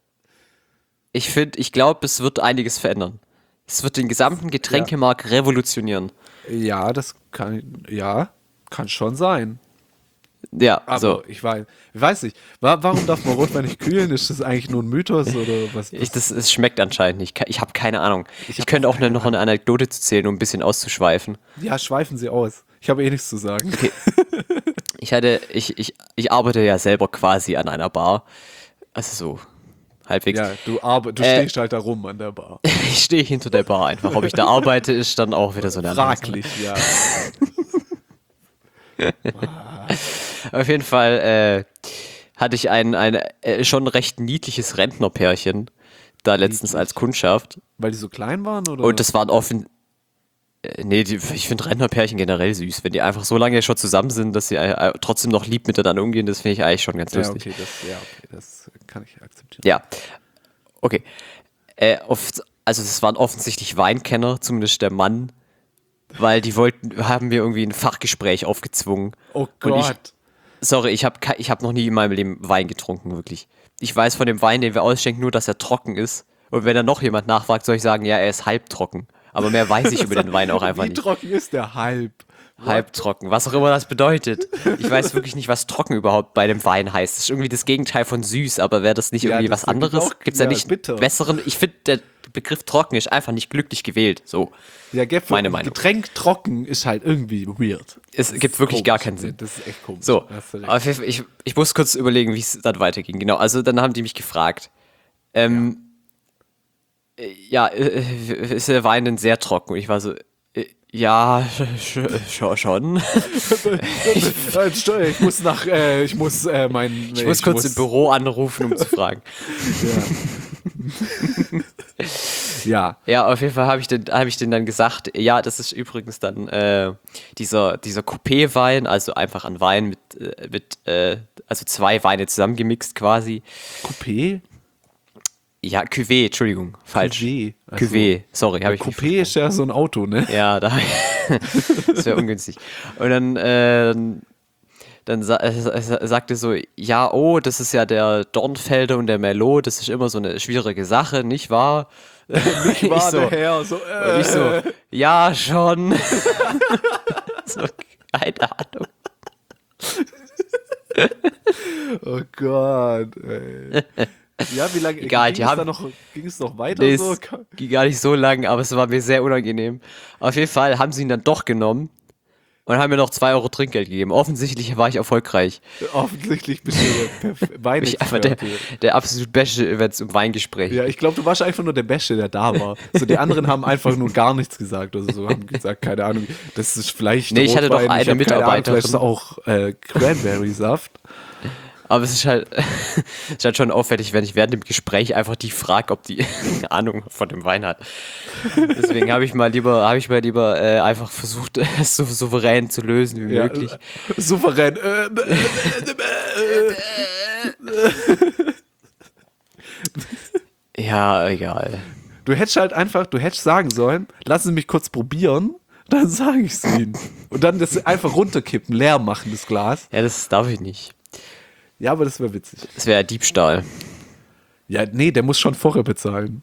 [SPEAKER 1] ich glaube, es wird einiges verändern. Es wird den gesamten Getränkemarkt revolutionieren.
[SPEAKER 2] Ja, kann schon sein.
[SPEAKER 1] Ja,
[SPEAKER 2] Aber
[SPEAKER 1] so.
[SPEAKER 2] ich weiß nicht. Warum darf man Rotwein nicht kühlen? Ist das eigentlich nur ein Mythos oder was?
[SPEAKER 1] Es schmeckt anscheinend nicht. Ich habe keine Ahnung. Ich könnte auch noch eine Anekdote zu zählen, um ein bisschen auszuschweifen.
[SPEAKER 2] Ja, schweifen Sie aus. Ich habe eh nichts zu sagen.
[SPEAKER 1] Ich arbeite ja selber quasi an einer Bar. Also so halbwegs.
[SPEAKER 2] Ja, du stehst halt da rum an der Bar.
[SPEAKER 1] Ich stehe hinter der Bar einfach. Ob ich da arbeite, ist dann auch wieder so eine andere Sache.
[SPEAKER 2] Fraglich, ja.
[SPEAKER 1] Auf jeden Fall hatte ich ein schon recht niedliches Rentnerpärchen da letztens als Kundschaft.
[SPEAKER 2] Weil die so klein waren, oder?
[SPEAKER 1] Und das waren offen. Nee, ich finde Rentnerpärchen generell süß. Wenn die einfach so lange schon zusammen sind, dass sie trotzdem noch lieb miteinander umgehen, das finde ich eigentlich schon ganz
[SPEAKER 2] ja,
[SPEAKER 1] lustig.
[SPEAKER 2] okay, das kann ich akzeptieren.
[SPEAKER 1] Ja. Okay. Also es waren offensichtlich Weinkenner, zumindest der Mann, weil die haben mir irgendwie ein Fachgespräch aufgezwungen.
[SPEAKER 2] Oh
[SPEAKER 1] Und
[SPEAKER 2] Gott.
[SPEAKER 1] Sorry, ich hab noch nie in meinem Leben Wein getrunken, wirklich. Ich weiß von dem Wein, den wir ausschenken, nur, dass er trocken ist. Und wenn dann noch jemand nachfragt, soll ich sagen, ja, er ist halbtrocken. Aber mehr weiß ich über den Wein auch einfach
[SPEAKER 2] Wie
[SPEAKER 1] nicht.
[SPEAKER 2] trocken ist der halb?
[SPEAKER 1] Halbtrocken, was auch immer das bedeutet. Ich weiß wirklich nicht, was trocken überhaupt bei dem Wein heißt. Das ist irgendwie das Gegenteil von süß, aber wäre das nicht
[SPEAKER 2] Ja,
[SPEAKER 1] irgendwie
[SPEAKER 2] das
[SPEAKER 1] was anderes?
[SPEAKER 2] auch-
[SPEAKER 1] Gibt es da
[SPEAKER 2] ja,
[SPEAKER 1] nicht
[SPEAKER 2] bitter.
[SPEAKER 1] einen besseren? Ich finde, der Begriff trocken ist einfach nicht glücklich gewählt. So.
[SPEAKER 2] Ja,
[SPEAKER 1] Meine Meinung.
[SPEAKER 2] Getränk trocken ist halt irgendwie weird.
[SPEAKER 1] Es gibt wirklich gar keinen Sinn.
[SPEAKER 2] Das ist echt komisch.
[SPEAKER 1] So,
[SPEAKER 2] Da hast du recht.
[SPEAKER 1] auf jeden Fall, ich muss kurz überlegen, wie es dann weiterging. Genau, also dann haben die mich gefragt, ist der Wein denn sehr trocken? Und ich war so, ja, schon.
[SPEAKER 2] Ich muss
[SPEAKER 1] Ich muss kurz im Büro anrufen, um zu fragen.
[SPEAKER 2] Ja.
[SPEAKER 1] Ja, auf jeden Fall habe ich denen dann gesagt, ja, das ist übrigens dann dieser Coupé-Wein, also einfach ein Wein also zwei Weine zusammengemixt quasi.
[SPEAKER 2] Coupé?
[SPEAKER 1] Ja, Cuvée, Entschuldigung, falsch.
[SPEAKER 2] Cuvée. Ach so.
[SPEAKER 1] Cuvée, sorry, habe ich mich
[SPEAKER 2] Coupé ist ja so ein Auto, ne?
[SPEAKER 1] Ja, das wäre ungünstig. Und dann sagte so, ja, oh, das ist ja der Dornfelder und der Merlot, das ist immer so eine schwierige Sache, nicht wahr?
[SPEAKER 2] Ich war
[SPEAKER 1] so,
[SPEAKER 2] der Herr. So,
[SPEAKER 1] Und ich so, ja, schon. So, keine Ahnung.
[SPEAKER 2] Oh Gott, ey. Ja, wie lange
[SPEAKER 1] Egal,
[SPEAKER 2] ging es noch weiter
[SPEAKER 1] Nee,
[SPEAKER 2] so?
[SPEAKER 1] es ging gar nicht so lang, aber es war mir sehr unangenehm. Auf jeden Fall haben sie ihn dann doch genommen und haben mir noch 2 Euro Trinkgeld gegeben. Offensichtlich war ich erfolgreich.
[SPEAKER 2] Offensichtlich bist du der
[SPEAKER 1] Ich einfach der absolut Beste, wenn es um Weingespräch
[SPEAKER 2] Ja, ich glaube, du warst einfach nur der Beste, der da war. So, die anderen haben einfach nur gar nichts gesagt oder so, haben gesagt, keine Ahnung, das ist vielleicht
[SPEAKER 1] Nee, ich hatte doch
[SPEAKER 2] Rotwein,
[SPEAKER 1] eine
[SPEAKER 2] hab keine Ahnung,
[SPEAKER 1] Mitarbeiterin.
[SPEAKER 2] vielleicht ist es auch Cranberry-Saft.
[SPEAKER 1] Aber es ist halt, ist halt schon auffällig, wenn ich während dem Gespräch einfach die frage, ob die Ahnung von dem Wein hat. Deswegen habe ich mal lieber einfach versucht, es so souverän zu lösen wie
[SPEAKER 2] Ja,
[SPEAKER 1] möglich.
[SPEAKER 2] Souverän.
[SPEAKER 1] Ja, egal.
[SPEAKER 2] Du hättest sagen sollen, lassen Sie mich kurz probieren, dann sage ich es Ihnen. Und dann das einfach runterkippen, leer machen, das Glas.
[SPEAKER 1] Ja, das darf ich nicht.
[SPEAKER 2] Ja, aber das wäre witzig.
[SPEAKER 1] Das wäre Diebstahl.
[SPEAKER 2] Ja, nee, der muss schon vorher bezahlen.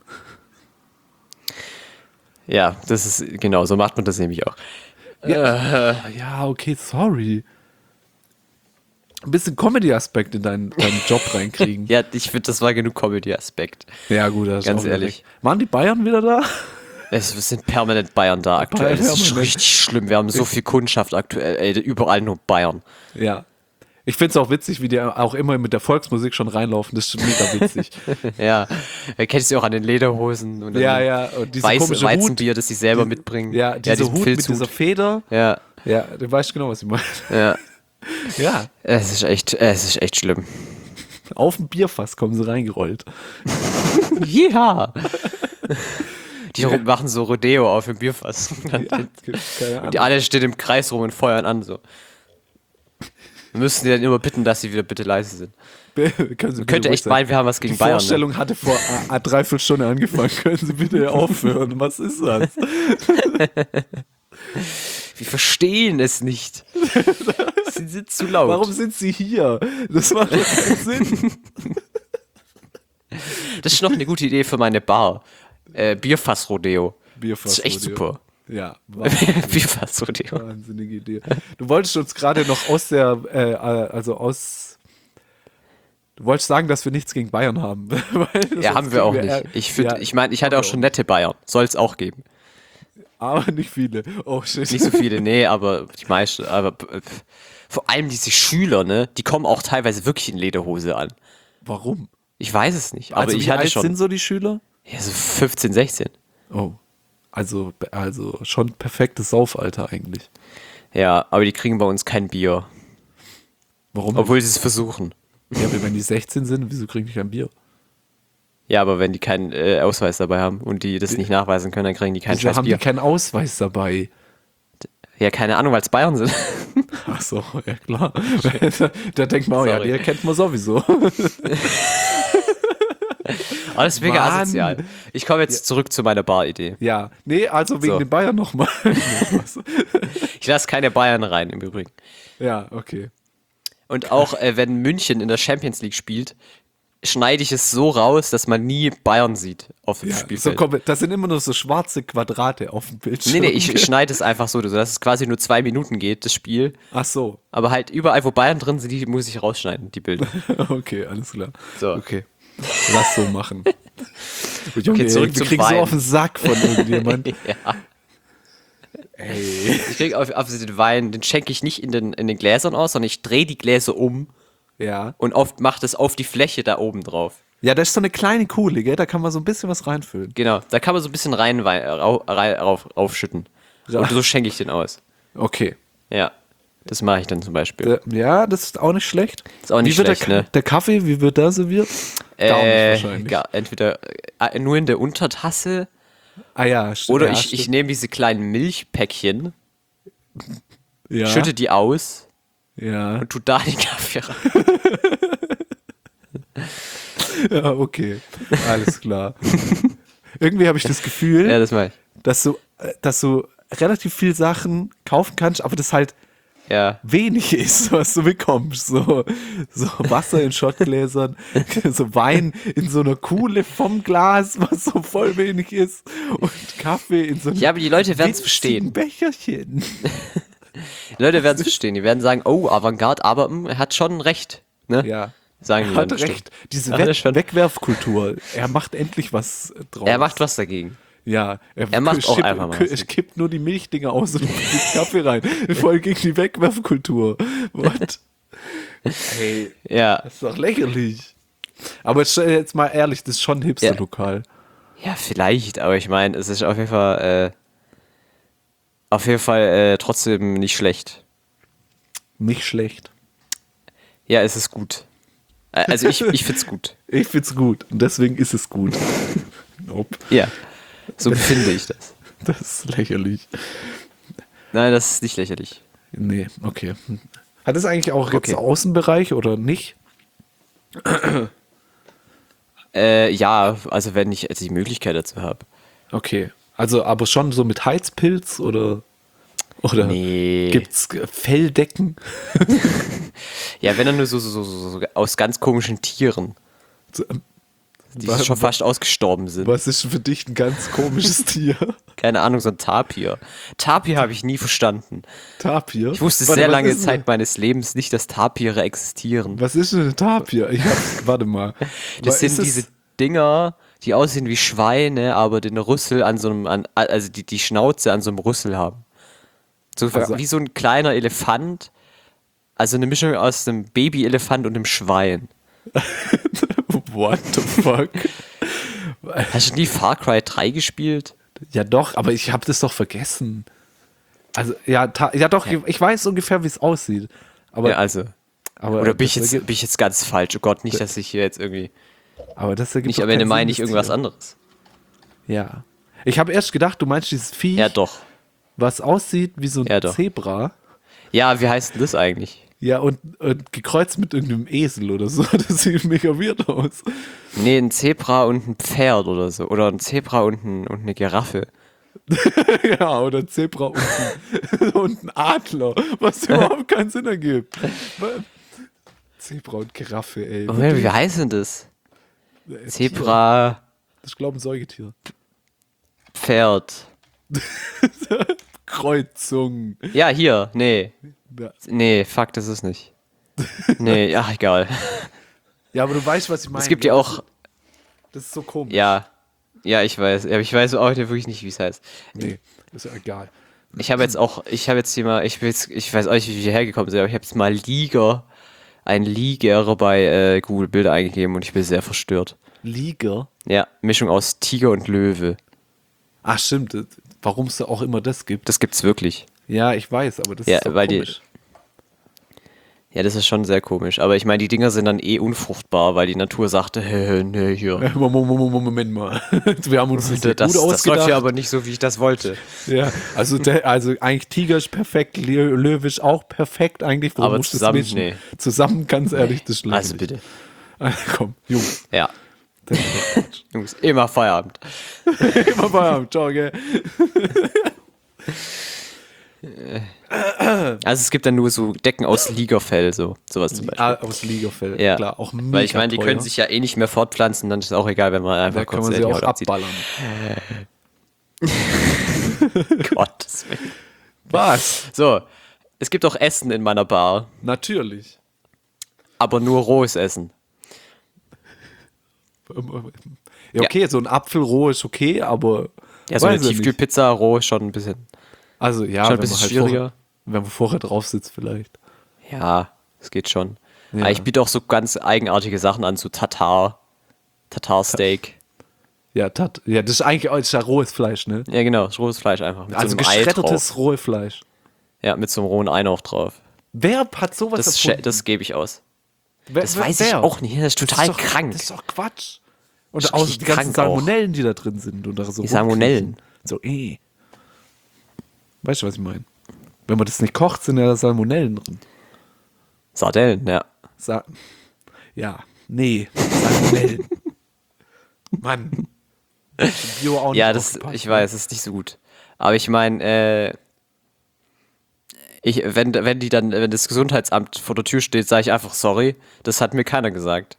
[SPEAKER 1] Ja, das ist, genau, so macht man das nämlich auch.
[SPEAKER 2] Ja, okay, sorry. Ein bisschen Comedy-Aspekt in deinen Job reinkriegen.
[SPEAKER 1] Ja, ich finde, das war genug Comedy-Aspekt.
[SPEAKER 2] Ja, gut, das ist
[SPEAKER 1] Ganz
[SPEAKER 2] auch wieder
[SPEAKER 1] ehrlich.
[SPEAKER 2] recht. Waren die Bayern wieder da?
[SPEAKER 1] Es sind permanent Bayern da aktuell. Das ist
[SPEAKER 2] Permanent.
[SPEAKER 1] richtig schlimm. Wir haben so viel Kundschaft aktuell. Ey, überall nur Bayern.
[SPEAKER 2] Ja. Ich finde es auch witzig, wie die auch immer mit der Volksmusik schon reinlaufen. Das ist mega witzig.
[SPEAKER 1] Ja, kennst du auch an den Lederhosen und
[SPEAKER 2] Ja,
[SPEAKER 1] an
[SPEAKER 2] ja. Und diese komische
[SPEAKER 1] Weizenbier, das sie selber mitbringen.
[SPEAKER 2] Ja, dieser
[SPEAKER 1] diesen
[SPEAKER 2] Hut mit
[SPEAKER 1] Filzhut.
[SPEAKER 2] dieser Feder.
[SPEAKER 1] Ja,
[SPEAKER 2] Ja, du weißt genau, was ich meine.
[SPEAKER 1] ja.
[SPEAKER 2] Ja,
[SPEAKER 1] Es ist echt schlimm.
[SPEAKER 2] auf dem Bierfass kommen sie reingerollt.
[SPEAKER 1] Ja. Die machen so Rodeo auf dem Bierfass.
[SPEAKER 2] Ja, keine Ahnung.
[SPEAKER 1] Die alle stehen im Kreis rum und feuern an so. Wir müssen die dann immer bitten, dass sie wieder bitte leise sind. Könnte echt meinen, wir haben was gegen
[SPEAKER 2] Die
[SPEAKER 1] Bayern. Ne?
[SPEAKER 2] Vorstellung hatte vor einer Dreiviertelstunde angefangen. Können Sie bitte aufhören? Was ist das?
[SPEAKER 1] Wir verstehen es nicht. Sie sind zu laut.
[SPEAKER 2] Warum sind Sie hier? Das macht doch keinen Sinn.
[SPEAKER 1] Das ist noch eine gute Idee für meine Bar. Bierfass-Rodeo.
[SPEAKER 2] Bierfass
[SPEAKER 1] Das ist echt super.
[SPEAKER 2] Ja,
[SPEAKER 1] Bierfass-Rodeo.
[SPEAKER 2] wahnsinnige Idee. Du wolltest uns gerade noch du wolltest sagen, dass wir nichts gegen Bayern haben.
[SPEAKER 1] Ja, haben wir auch nicht. Ich meine, ich hatte auch schon nette Bayern. Soll es auch geben.
[SPEAKER 2] Aber nicht viele. Oh shit.
[SPEAKER 1] Nicht so viele, nee, aber die meisten. Aber vor allem diese Schüler, ne, die kommen auch teilweise wirklich in Lederhose an.
[SPEAKER 2] Warum?
[SPEAKER 1] Ich weiß es nicht, aber
[SPEAKER 2] Also
[SPEAKER 1] ich
[SPEAKER 2] wie
[SPEAKER 1] hatte
[SPEAKER 2] alt
[SPEAKER 1] schon.
[SPEAKER 2] sind so die Schüler?
[SPEAKER 1] Ja, so 15, 16.
[SPEAKER 2] Oh. Also schon perfektes Saufalter eigentlich.
[SPEAKER 1] Ja, aber die kriegen bei uns kein Bier.
[SPEAKER 2] Warum?
[SPEAKER 1] Obwohl sie es versuchen.
[SPEAKER 2] Ja, aber wenn die 16 sind, wieso kriegen die kein Bier?
[SPEAKER 1] Ja, aber wenn die keinen Ausweis dabei haben und die das nicht nachweisen können, dann kriegen die kein
[SPEAKER 2] Wieso
[SPEAKER 1] scheiß
[SPEAKER 2] haben die
[SPEAKER 1] Bier.
[SPEAKER 2] keinen Ausweis dabei?
[SPEAKER 1] Ja, keine Ahnung, weil es Bayern sind.
[SPEAKER 2] Ach so, ja klar. Da denkt man auch, ja,
[SPEAKER 1] Sorry.
[SPEAKER 2] die kennt man sowieso.
[SPEAKER 1] Aber das ist mega
[SPEAKER 2] Mann.
[SPEAKER 1] asozial. Ich komme jetzt zurück zu meiner Bar-Idee.
[SPEAKER 2] Ja, nee, also wegen
[SPEAKER 1] So.
[SPEAKER 2] den Bayern nochmal.
[SPEAKER 1] Ich lasse keine Bayern rein, im Übrigen.
[SPEAKER 2] Ja, okay.
[SPEAKER 1] Und auch, wenn München in der Champions League spielt, schneide ich es so raus, dass man nie Bayern sieht auf dem
[SPEAKER 2] Ja,
[SPEAKER 1] Spielfeld.
[SPEAKER 2] das sind immer nur so schwarze Quadrate auf dem Bildschirm.
[SPEAKER 1] Nee, ich schneide es einfach so, dass es quasi nur 2 Minuten geht, das Spiel.
[SPEAKER 2] Ach so.
[SPEAKER 1] Aber halt überall, wo Bayern drin sind, die muss ich rausschneiden, die Bilder.
[SPEAKER 2] Okay, alles klar.
[SPEAKER 1] So.
[SPEAKER 2] Okay. Lass so machen. Junge,
[SPEAKER 1] Okay, zurück
[SPEAKER 2] wir
[SPEAKER 1] zum
[SPEAKER 2] kriegen so
[SPEAKER 1] Wein.
[SPEAKER 2] auf den Sack von irgendjemand.
[SPEAKER 1] Ja.
[SPEAKER 2] Ey.
[SPEAKER 1] Ich krieg auf den Wein, den schenke ich nicht in den Gläsern aus, sondern ich drehe die Gläser um
[SPEAKER 2] Ja.
[SPEAKER 1] und mache das auf die Fläche da oben drauf.
[SPEAKER 2] Ja, das ist so eine kleine Kuhle, gell? Da kann man so ein bisschen was reinfüllen.
[SPEAKER 1] Genau, da kann man so ein bisschen raufschütten.
[SPEAKER 2] Ja.
[SPEAKER 1] Und so schenke ich den aus.
[SPEAKER 2] Okay.
[SPEAKER 1] Ja, das mache ich dann zum Beispiel.
[SPEAKER 2] Ja, das ist auch nicht schlecht.
[SPEAKER 1] Ist auch nicht
[SPEAKER 2] wie wird
[SPEAKER 1] schlecht, ne?
[SPEAKER 2] der Kaffee, wie wird der serviert? Gar nicht wahrscheinlich.
[SPEAKER 1] Entweder nur in der Untertasse
[SPEAKER 2] Ah ja,
[SPEAKER 1] oder
[SPEAKER 2] ja,
[SPEAKER 1] ich
[SPEAKER 2] stimmt.
[SPEAKER 1] nehme diese kleinen Milchpäckchen,
[SPEAKER 2] ja,
[SPEAKER 1] schütte die aus
[SPEAKER 2] ja.
[SPEAKER 1] und tu da den Kaffee rein.
[SPEAKER 2] Ja, okay. Alles klar. Irgendwie habe ich das Gefühl,
[SPEAKER 1] Ja, das mache ich.
[SPEAKER 2] dass du relativ viel Sachen kaufen kannst, aber das halt
[SPEAKER 1] Ja.
[SPEAKER 2] wenig ist, was du bekommst. So Wasser in Schottgläsern, so Wein in so einer Kuhle vom Glas, was so voll wenig ist, und Kaffee in so einem
[SPEAKER 1] Ja, aber die Leute werden es
[SPEAKER 2] winzigen
[SPEAKER 1] verstehen.
[SPEAKER 2] Becherchen.
[SPEAKER 1] Die Leute werden es verstehen. Die werden sagen, oh, Avantgarde, aber er hat schon recht. Ne?
[SPEAKER 2] Ja.
[SPEAKER 1] Sagen die
[SPEAKER 2] Er hat
[SPEAKER 1] dann
[SPEAKER 2] recht.
[SPEAKER 1] bestimmt.
[SPEAKER 2] Diese
[SPEAKER 1] Hat er schon.
[SPEAKER 2] Wegwerfkultur. Er macht endlich was draus.
[SPEAKER 1] Er macht was dagegen.
[SPEAKER 2] Ja,
[SPEAKER 1] Er macht auch einfach mal was.
[SPEAKER 2] Ich kippt nur die Milchdinger aus und gibt Kaffee rein. Voll gegen die Wegwerfkultur. What? Hey,
[SPEAKER 1] Ja.
[SPEAKER 2] das ist doch lächerlich. Aber jetzt mal ehrlich, das ist schon ein Hipster-Lokal.
[SPEAKER 1] Ja, vielleicht, aber ich meine, es ist auf jeden Fall trotzdem nicht schlecht.
[SPEAKER 2] Nicht schlecht.
[SPEAKER 1] Ja, es ist gut. Also ich find's gut.
[SPEAKER 2] Ich find's gut und deswegen ist es gut. Nope.
[SPEAKER 1] Ja. So befinde ich das.
[SPEAKER 2] Das ist lächerlich.
[SPEAKER 1] Nein, das ist nicht lächerlich.
[SPEAKER 2] Nee, okay. Hat es eigentlich auch jetzt
[SPEAKER 1] Okay.
[SPEAKER 2] Außenbereich oder nicht?
[SPEAKER 1] Ja, also wenn ich die Möglichkeit dazu habe.
[SPEAKER 2] Okay. Also aber schon so mit Heizpilz oder
[SPEAKER 1] Nee.
[SPEAKER 2] gibt's Felldecken?
[SPEAKER 1] Ja, wenn dann nur so aus ganz komischen Tieren, die schon fast ausgestorben sind.
[SPEAKER 2] Was ist für dich ein ganz komisches Tier?
[SPEAKER 1] Keine Ahnung, so ein Tapir. Tapir habe ich nie verstanden.
[SPEAKER 2] Tapir?
[SPEAKER 1] Ich wusste
[SPEAKER 2] Warte,
[SPEAKER 1] sehr
[SPEAKER 2] was
[SPEAKER 1] lange
[SPEAKER 2] ist
[SPEAKER 1] Zeit meines Lebens nicht, dass Tapire existieren.
[SPEAKER 2] Was ist denn ein Tapir? Warte mal.
[SPEAKER 1] Das
[SPEAKER 2] Was
[SPEAKER 1] sind
[SPEAKER 2] ist es?
[SPEAKER 1] diese Dinger, die aussehen wie Schweine, aber den Rüssel also die Schnauze an so einem Rüssel haben. So
[SPEAKER 2] Also-
[SPEAKER 1] wie so ein kleiner Elefant. Also eine Mischung aus einem Babyelefant und einem Schwein.
[SPEAKER 2] What the fuck?
[SPEAKER 1] Hast du nie Far Cry 3 gespielt?
[SPEAKER 2] Ja doch, aber ich habe das doch vergessen. Also, ja doch, ich weiß ungefähr, wie es aussieht. Aber,
[SPEAKER 1] Ja, also.
[SPEAKER 2] aber
[SPEAKER 1] Oder bin
[SPEAKER 2] das
[SPEAKER 1] ich
[SPEAKER 2] ergibt-
[SPEAKER 1] jetzt ganz falsch? Oh Gott, nicht, dass ich hier jetzt irgendwie.
[SPEAKER 2] aber das ergibt
[SPEAKER 1] Nicht
[SPEAKER 2] doch
[SPEAKER 1] am Ende
[SPEAKER 2] keinen
[SPEAKER 1] meine
[SPEAKER 2] Sinn,
[SPEAKER 1] ich
[SPEAKER 2] das
[SPEAKER 1] irgendwas
[SPEAKER 2] Tier.
[SPEAKER 1] anderes.
[SPEAKER 2] Ja. Ich habe erst gedacht, du meinst dieses Viech,
[SPEAKER 1] Ja, doch.
[SPEAKER 2] was aussieht wie so ein
[SPEAKER 1] Ja, doch.
[SPEAKER 2] Zebra.
[SPEAKER 1] Ja, wie heißt denn das eigentlich?
[SPEAKER 2] Ja, und gekreuzt mit irgendeinem Esel oder so. Das sieht mega weird aus.
[SPEAKER 1] Nee, ein Zebra und ein Pferd oder so. Oder ein Zebra und eine Giraffe.
[SPEAKER 2] Ja, oder ein Zebra und ein Adler, was überhaupt keinen Sinn ergibt. Zebra und Giraffe, ey.
[SPEAKER 1] Moment, wie heißt denn das?
[SPEAKER 2] Tier.
[SPEAKER 1] Zebra,
[SPEAKER 2] Ich glaube, ein Säugetier.
[SPEAKER 1] Pferd.
[SPEAKER 2] Kreuzung.
[SPEAKER 1] Ja, hier. Nee.
[SPEAKER 2] Ja.
[SPEAKER 1] Nee, fuck, das ist nicht. Nee, ach, egal.
[SPEAKER 2] Ja, aber du weißt, was ich meine.
[SPEAKER 1] Es gibt
[SPEAKER 2] gell?
[SPEAKER 1] ja auch.
[SPEAKER 2] Das ist so komisch.
[SPEAKER 1] Ja. Ja, ich weiß. Aber ich weiß auch wirklich nicht, wie es heißt.
[SPEAKER 2] Nee, ist ja egal.
[SPEAKER 1] Ich weiß auch nicht, wie wir hergekommen sind, aber ich habe jetzt mal ein Liger bei Google Bilder eingegeben und ich bin sehr verstört.
[SPEAKER 2] Liger?
[SPEAKER 1] Ja, Mischung aus Tiger und Löwe.
[SPEAKER 2] Ach, stimmt. Warum es da auch immer das gibt.
[SPEAKER 1] Das gibt's wirklich.
[SPEAKER 2] Ja, ich weiß, aber das
[SPEAKER 1] Ja,
[SPEAKER 2] ist doch
[SPEAKER 1] weil
[SPEAKER 2] komisch.
[SPEAKER 1] Ja, das ist schon sehr komisch. Aber ich meine, die Dinger sind dann unfruchtbar, weil die Natur sagte, nee, hier.
[SPEAKER 2] Moment mal. Wir haben uns nicht
[SPEAKER 1] Das
[SPEAKER 2] gut
[SPEAKER 1] läuft
[SPEAKER 2] ausgedacht.
[SPEAKER 1] ja aber nicht so, wie ich das wollte.
[SPEAKER 2] Ja, also eigentlich Tiger ist perfekt, Löwe ist auch perfekt eigentlich. Warum
[SPEAKER 1] Aber
[SPEAKER 2] musst du das
[SPEAKER 1] zusammen,
[SPEAKER 2] mischen?
[SPEAKER 1] nee.
[SPEAKER 2] Zusammen, ganz ehrlich, das ist schlecht.
[SPEAKER 1] Also bitte.
[SPEAKER 2] Komm, Jungs.
[SPEAKER 1] Ja.
[SPEAKER 2] Das ist doch Quatsch.
[SPEAKER 1] Jungs, immer Feierabend.
[SPEAKER 2] Immer Feierabend, ciao, gell?
[SPEAKER 1] Also es gibt dann nur so Decken aus Ligerfell, sowas zum Beispiel.
[SPEAKER 2] Aus Ligerfell,
[SPEAKER 1] Ja,
[SPEAKER 2] klar, auch mega
[SPEAKER 1] weil ich meine, die
[SPEAKER 2] teuer.
[SPEAKER 1] können sich ja eh nicht mehr fortpflanzen, dann ist es auch egal, wenn man einfach
[SPEAKER 2] Da kann
[SPEAKER 1] kurz
[SPEAKER 2] man sie
[SPEAKER 1] die
[SPEAKER 2] auch
[SPEAKER 1] Haut abzieht.
[SPEAKER 2] abballern.
[SPEAKER 1] Gottes Willen.
[SPEAKER 2] Was?
[SPEAKER 1] So, es gibt auch Essen in meiner Bar,
[SPEAKER 2] Natürlich.
[SPEAKER 1] aber nur rohes Essen.
[SPEAKER 2] Ja, okay, so ein Apfel roh ist okay, aber
[SPEAKER 1] Ja, so eine
[SPEAKER 2] weiß ich nicht.
[SPEAKER 1] Tiefkühlpizza roh ist schon ein bisschen,
[SPEAKER 2] Also ja,
[SPEAKER 1] schon ein
[SPEAKER 2] wenn
[SPEAKER 1] bisschen
[SPEAKER 2] man halt
[SPEAKER 1] schwieriger.
[SPEAKER 2] wenn man vorher drauf sitzt vielleicht.
[SPEAKER 1] Ja, es geht schon.
[SPEAKER 2] Ja.
[SPEAKER 1] Aber ich biete auch so ganz eigenartige Sachen an, so Tatar-Steak.
[SPEAKER 2] Ja, das ist eigentlich das ist ja rohes Fleisch, ne?
[SPEAKER 1] Ja, genau, rohes Fleisch einfach. Mit
[SPEAKER 2] Also
[SPEAKER 1] so einem Ei drauf.
[SPEAKER 2] geschreddertes rohes Fleisch.
[SPEAKER 1] Ja, mit so einem rohen Ei noch drauf.
[SPEAKER 2] Wer hat sowas
[SPEAKER 1] Das,
[SPEAKER 2] erfunden?
[SPEAKER 1] das gebe ich aus.
[SPEAKER 2] Wer-
[SPEAKER 1] Das
[SPEAKER 2] wer-
[SPEAKER 1] weiß ich
[SPEAKER 2] wer?
[SPEAKER 1] auch nicht. Das ist total
[SPEAKER 2] doch,
[SPEAKER 1] krank.
[SPEAKER 2] Das ist doch Quatsch. Und
[SPEAKER 1] Das ist
[SPEAKER 2] auch
[SPEAKER 1] richtig
[SPEAKER 2] die ganzen
[SPEAKER 1] krank auch.
[SPEAKER 2] Salmonellen, die da drin sind. Und da so
[SPEAKER 1] Die Salmonellen.
[SPEAKER 2] rumkriechen. So, Weißt du, was ich meine? Wenn man das nicht kocht, sind ja da Salmonellen drin.
[SPEAKER 1] Sardellen, ja.
[SPEAKER 2] Salmonellen. Mann. Bio auch nicht
[SPEAKER 1] Ja,
[SPEAKER 2] aufgepasst,
[SPEAKER 1] ich
[SPEAKER 2] ne?
[SPEAKER 1] weiß, das ist nicht so gut. Aber ich meine, wenn das Gesundheitsamt vor der Tür steht, sage ich einfach sorry. Das hat mir keiner gesagt.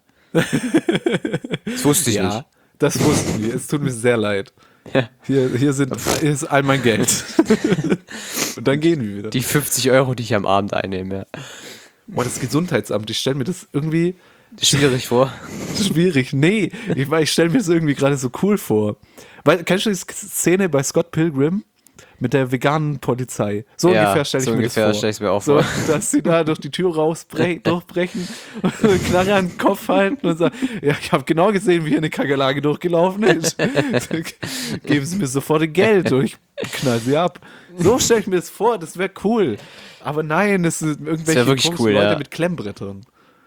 [SPEAKER 1] Das wusste ich
[SPEAKER 2] Ja,
[SPEAKER 1] nicht.
[SPEAKER 2] das wussten wir. Es tut mir sehr leid.
[SPEAKER 1] Ja.
[SPEAKER 2] Hier ist all mein Geld. Und dann gehen wir wieder.
[SPEAKER 1] Die 50 Euro, die ich am Abend einnehme, ja.
[SPEAKER 2] Boah, das Gesundheitsamt, ich stelle mir das irgendwie
[SPEAKER 1] Schwierig vor.
[SPEAKER 2] schwierig. Nee, ich stelle mir das irgendwie gerade so cool vor. Weil, kennst du die Szene bei Scott Pilgrim mit der veganen Polizei? So
[SPEAKER 1] Ja,
[SPEAKER 2] ungefähr stelle ich
[SPEAKER 1] so
[SPEAKER 2] mir
[SPEAKER 1] ungefähr
[SPEAKER 2] das vor.
[SPEAKER 1] stell ich's mir auch
[SPEAKER 2] so,
[SPEAKER 1] vor.
[SPEAKER 2] dass sie da durch die Tür durchbrechen und eine Knarre an den Kopf halten und sagen, ja, ich habe genau gesehen, wie hier eine Kakerlake durchgelaufen ist. Geben Sie mir sofort das Geld und ich knall sie ab. So stelle ich mir das vor, das wäre cool. Aber nein, das sind irgendwelche
[SPEAKER 1] wär wirklich
[SPEAKER 2] komischen
[SPEAKER 1] cool,
[SPEAKER 2] Leute
[SPEAKER 1] ja.
[SPEAKER 2] mit Klemmbrettern.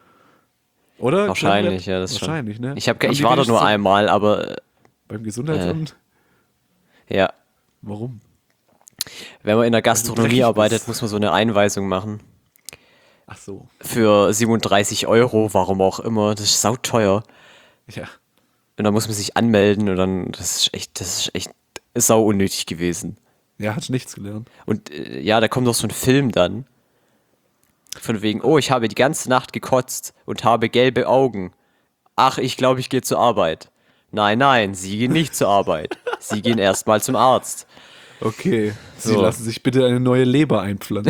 [SPEAKER 2] Oder?
[SPEAKER 1] Wahrscheinlich,
[SPEAKER 2] Klemmbrett?
[SPEAKER 1] ja, das schon.
[SPEAKER 2] Wahrscheinlich, ne?
[SPEAKER 1] Ich
[SPEAKER 2] Haben die
[SPEAKER 1] war da nur
[SPEAKER 2] wenigstens
[SPEAKER 1] einmal, aber
[SPEAKER 2] beim Gesundheitsamt?
[SPEAKER 1] ja.
[SPEAKER 2] Warum?
[SPEAKER 1] Wenn man in der Gastronomie
[SPEAKER 2] dreckig
[SPEAKER 1] arbeitet,
[SPEAKER 2] bist.
[SPEAKER 1] muss man so eine Einweisung machen.
[SPEAKER 2] Ach so.
[SPEAKER 1] Für 37 Euro, warum auch immer. Das ist sauteuer.
[SPEAKER 2] Ja.
[SPEAKER 1] Und dann muss man sich anmelden und dann, das ist echt sau unnötig gewesen.
[SPEAKER 2] Ja, hat nichts gelernt.
[SPEAKER 1] Und ja, da kommt noch so ein Film dann. Von wegen, oh, ich habe die ganze Nacht gekotzt und habe gelbe Augen. Ach, ich glaube, ich gehe zur Arbeit. Nein, Sie gehen nicht zur Arbeit. Sie gehen erstmal zum Arzt.
[SPEAKER 2] Okay. Sie
[SPEAKER 1] So.
[SPEAKER 2] lassen sich bitte eine neue Leber einpflanzen.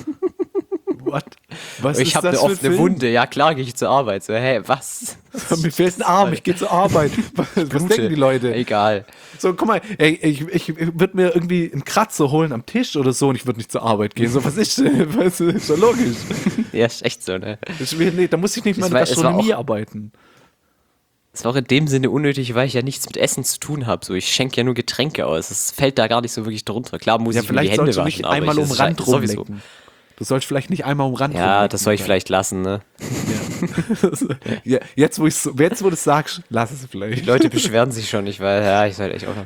[SPEAKER 2] What? Was
[SPEAKER 1] Ich
[SPEAKER 2] ist
[SPEAKER 1] habe
[SPEAKER 2] das
[SPEAKER 1] eine
[SPEAKER 2] für ein
[SPEAKER 1] offene
[SPEAKER 2] Film?
[SPEAKER 1] Wunde. Ja, klar gehe ich zur Arbeit. So, hä, was?
[SPEAKER 2] Mir fehlt ein Arm, ich gehe zur Arbeit. Was denken die Leute?
[SPEAKER 1] Egal.
[SPEAKER 2] So, guck mal, ey, ich würde mir irgendwie einen Kratzer holen am Tisch oder so und ich würde nicht zur Arbeit gehen. So, was ist denn? Was ist doch logisch.
[SPEAKER 1] Ja, ist echt so, ne?
[SPEAKER 2] Nee, da muss ich nicht mal in der
[SPEAKER 1] Es war
[SPEAKER 2] Gastronomie
[SPEAKER 1] auch-
[SPEAKER 2] arbeiten.
[SPEAKER 1] Es war auch in dem Sinne unnötig, weil ich ja nichts mit Essen zu tun habe. So, ich schenke ja nur Getränke aus. Das fällt da gar nicht so wirklich drunter. Klar muss
[SPEAKER 2] Ja,
[SPEAKER 1] ich mir die
[SPEAKER 2] vielleicht
[SPEAKER 1] Hände
[SPEAKER 2] sollst du
[SPEAKER 1] waschen,
[SPEAKER 2] nicht
[SPEAKER 1] aber
[SPEAKER 2] einmal
[SPEAKER 1] ich,
[SPEAKER 2] um
[SPEAKER 1] das ist
[SPEAKER 2] Rand
[SPEAKER 1] sowieso.
[SPEAKER 2] rumlecken. Du sollst vielleicht nicht einmal um Rand
[SPEAKER 1] Ja,
[SPEAKER 2] rumlecken.
[SPEAKER 1] das soll ich vielleicht lassen, ne?
[SPEAKER 2] Ja, jetzt, wo du es sagst, lass es vielleicht.
[SPEAKER 1] Die Leute beschweren sich schon, ich weiß, ja, ich soll echt aufhören.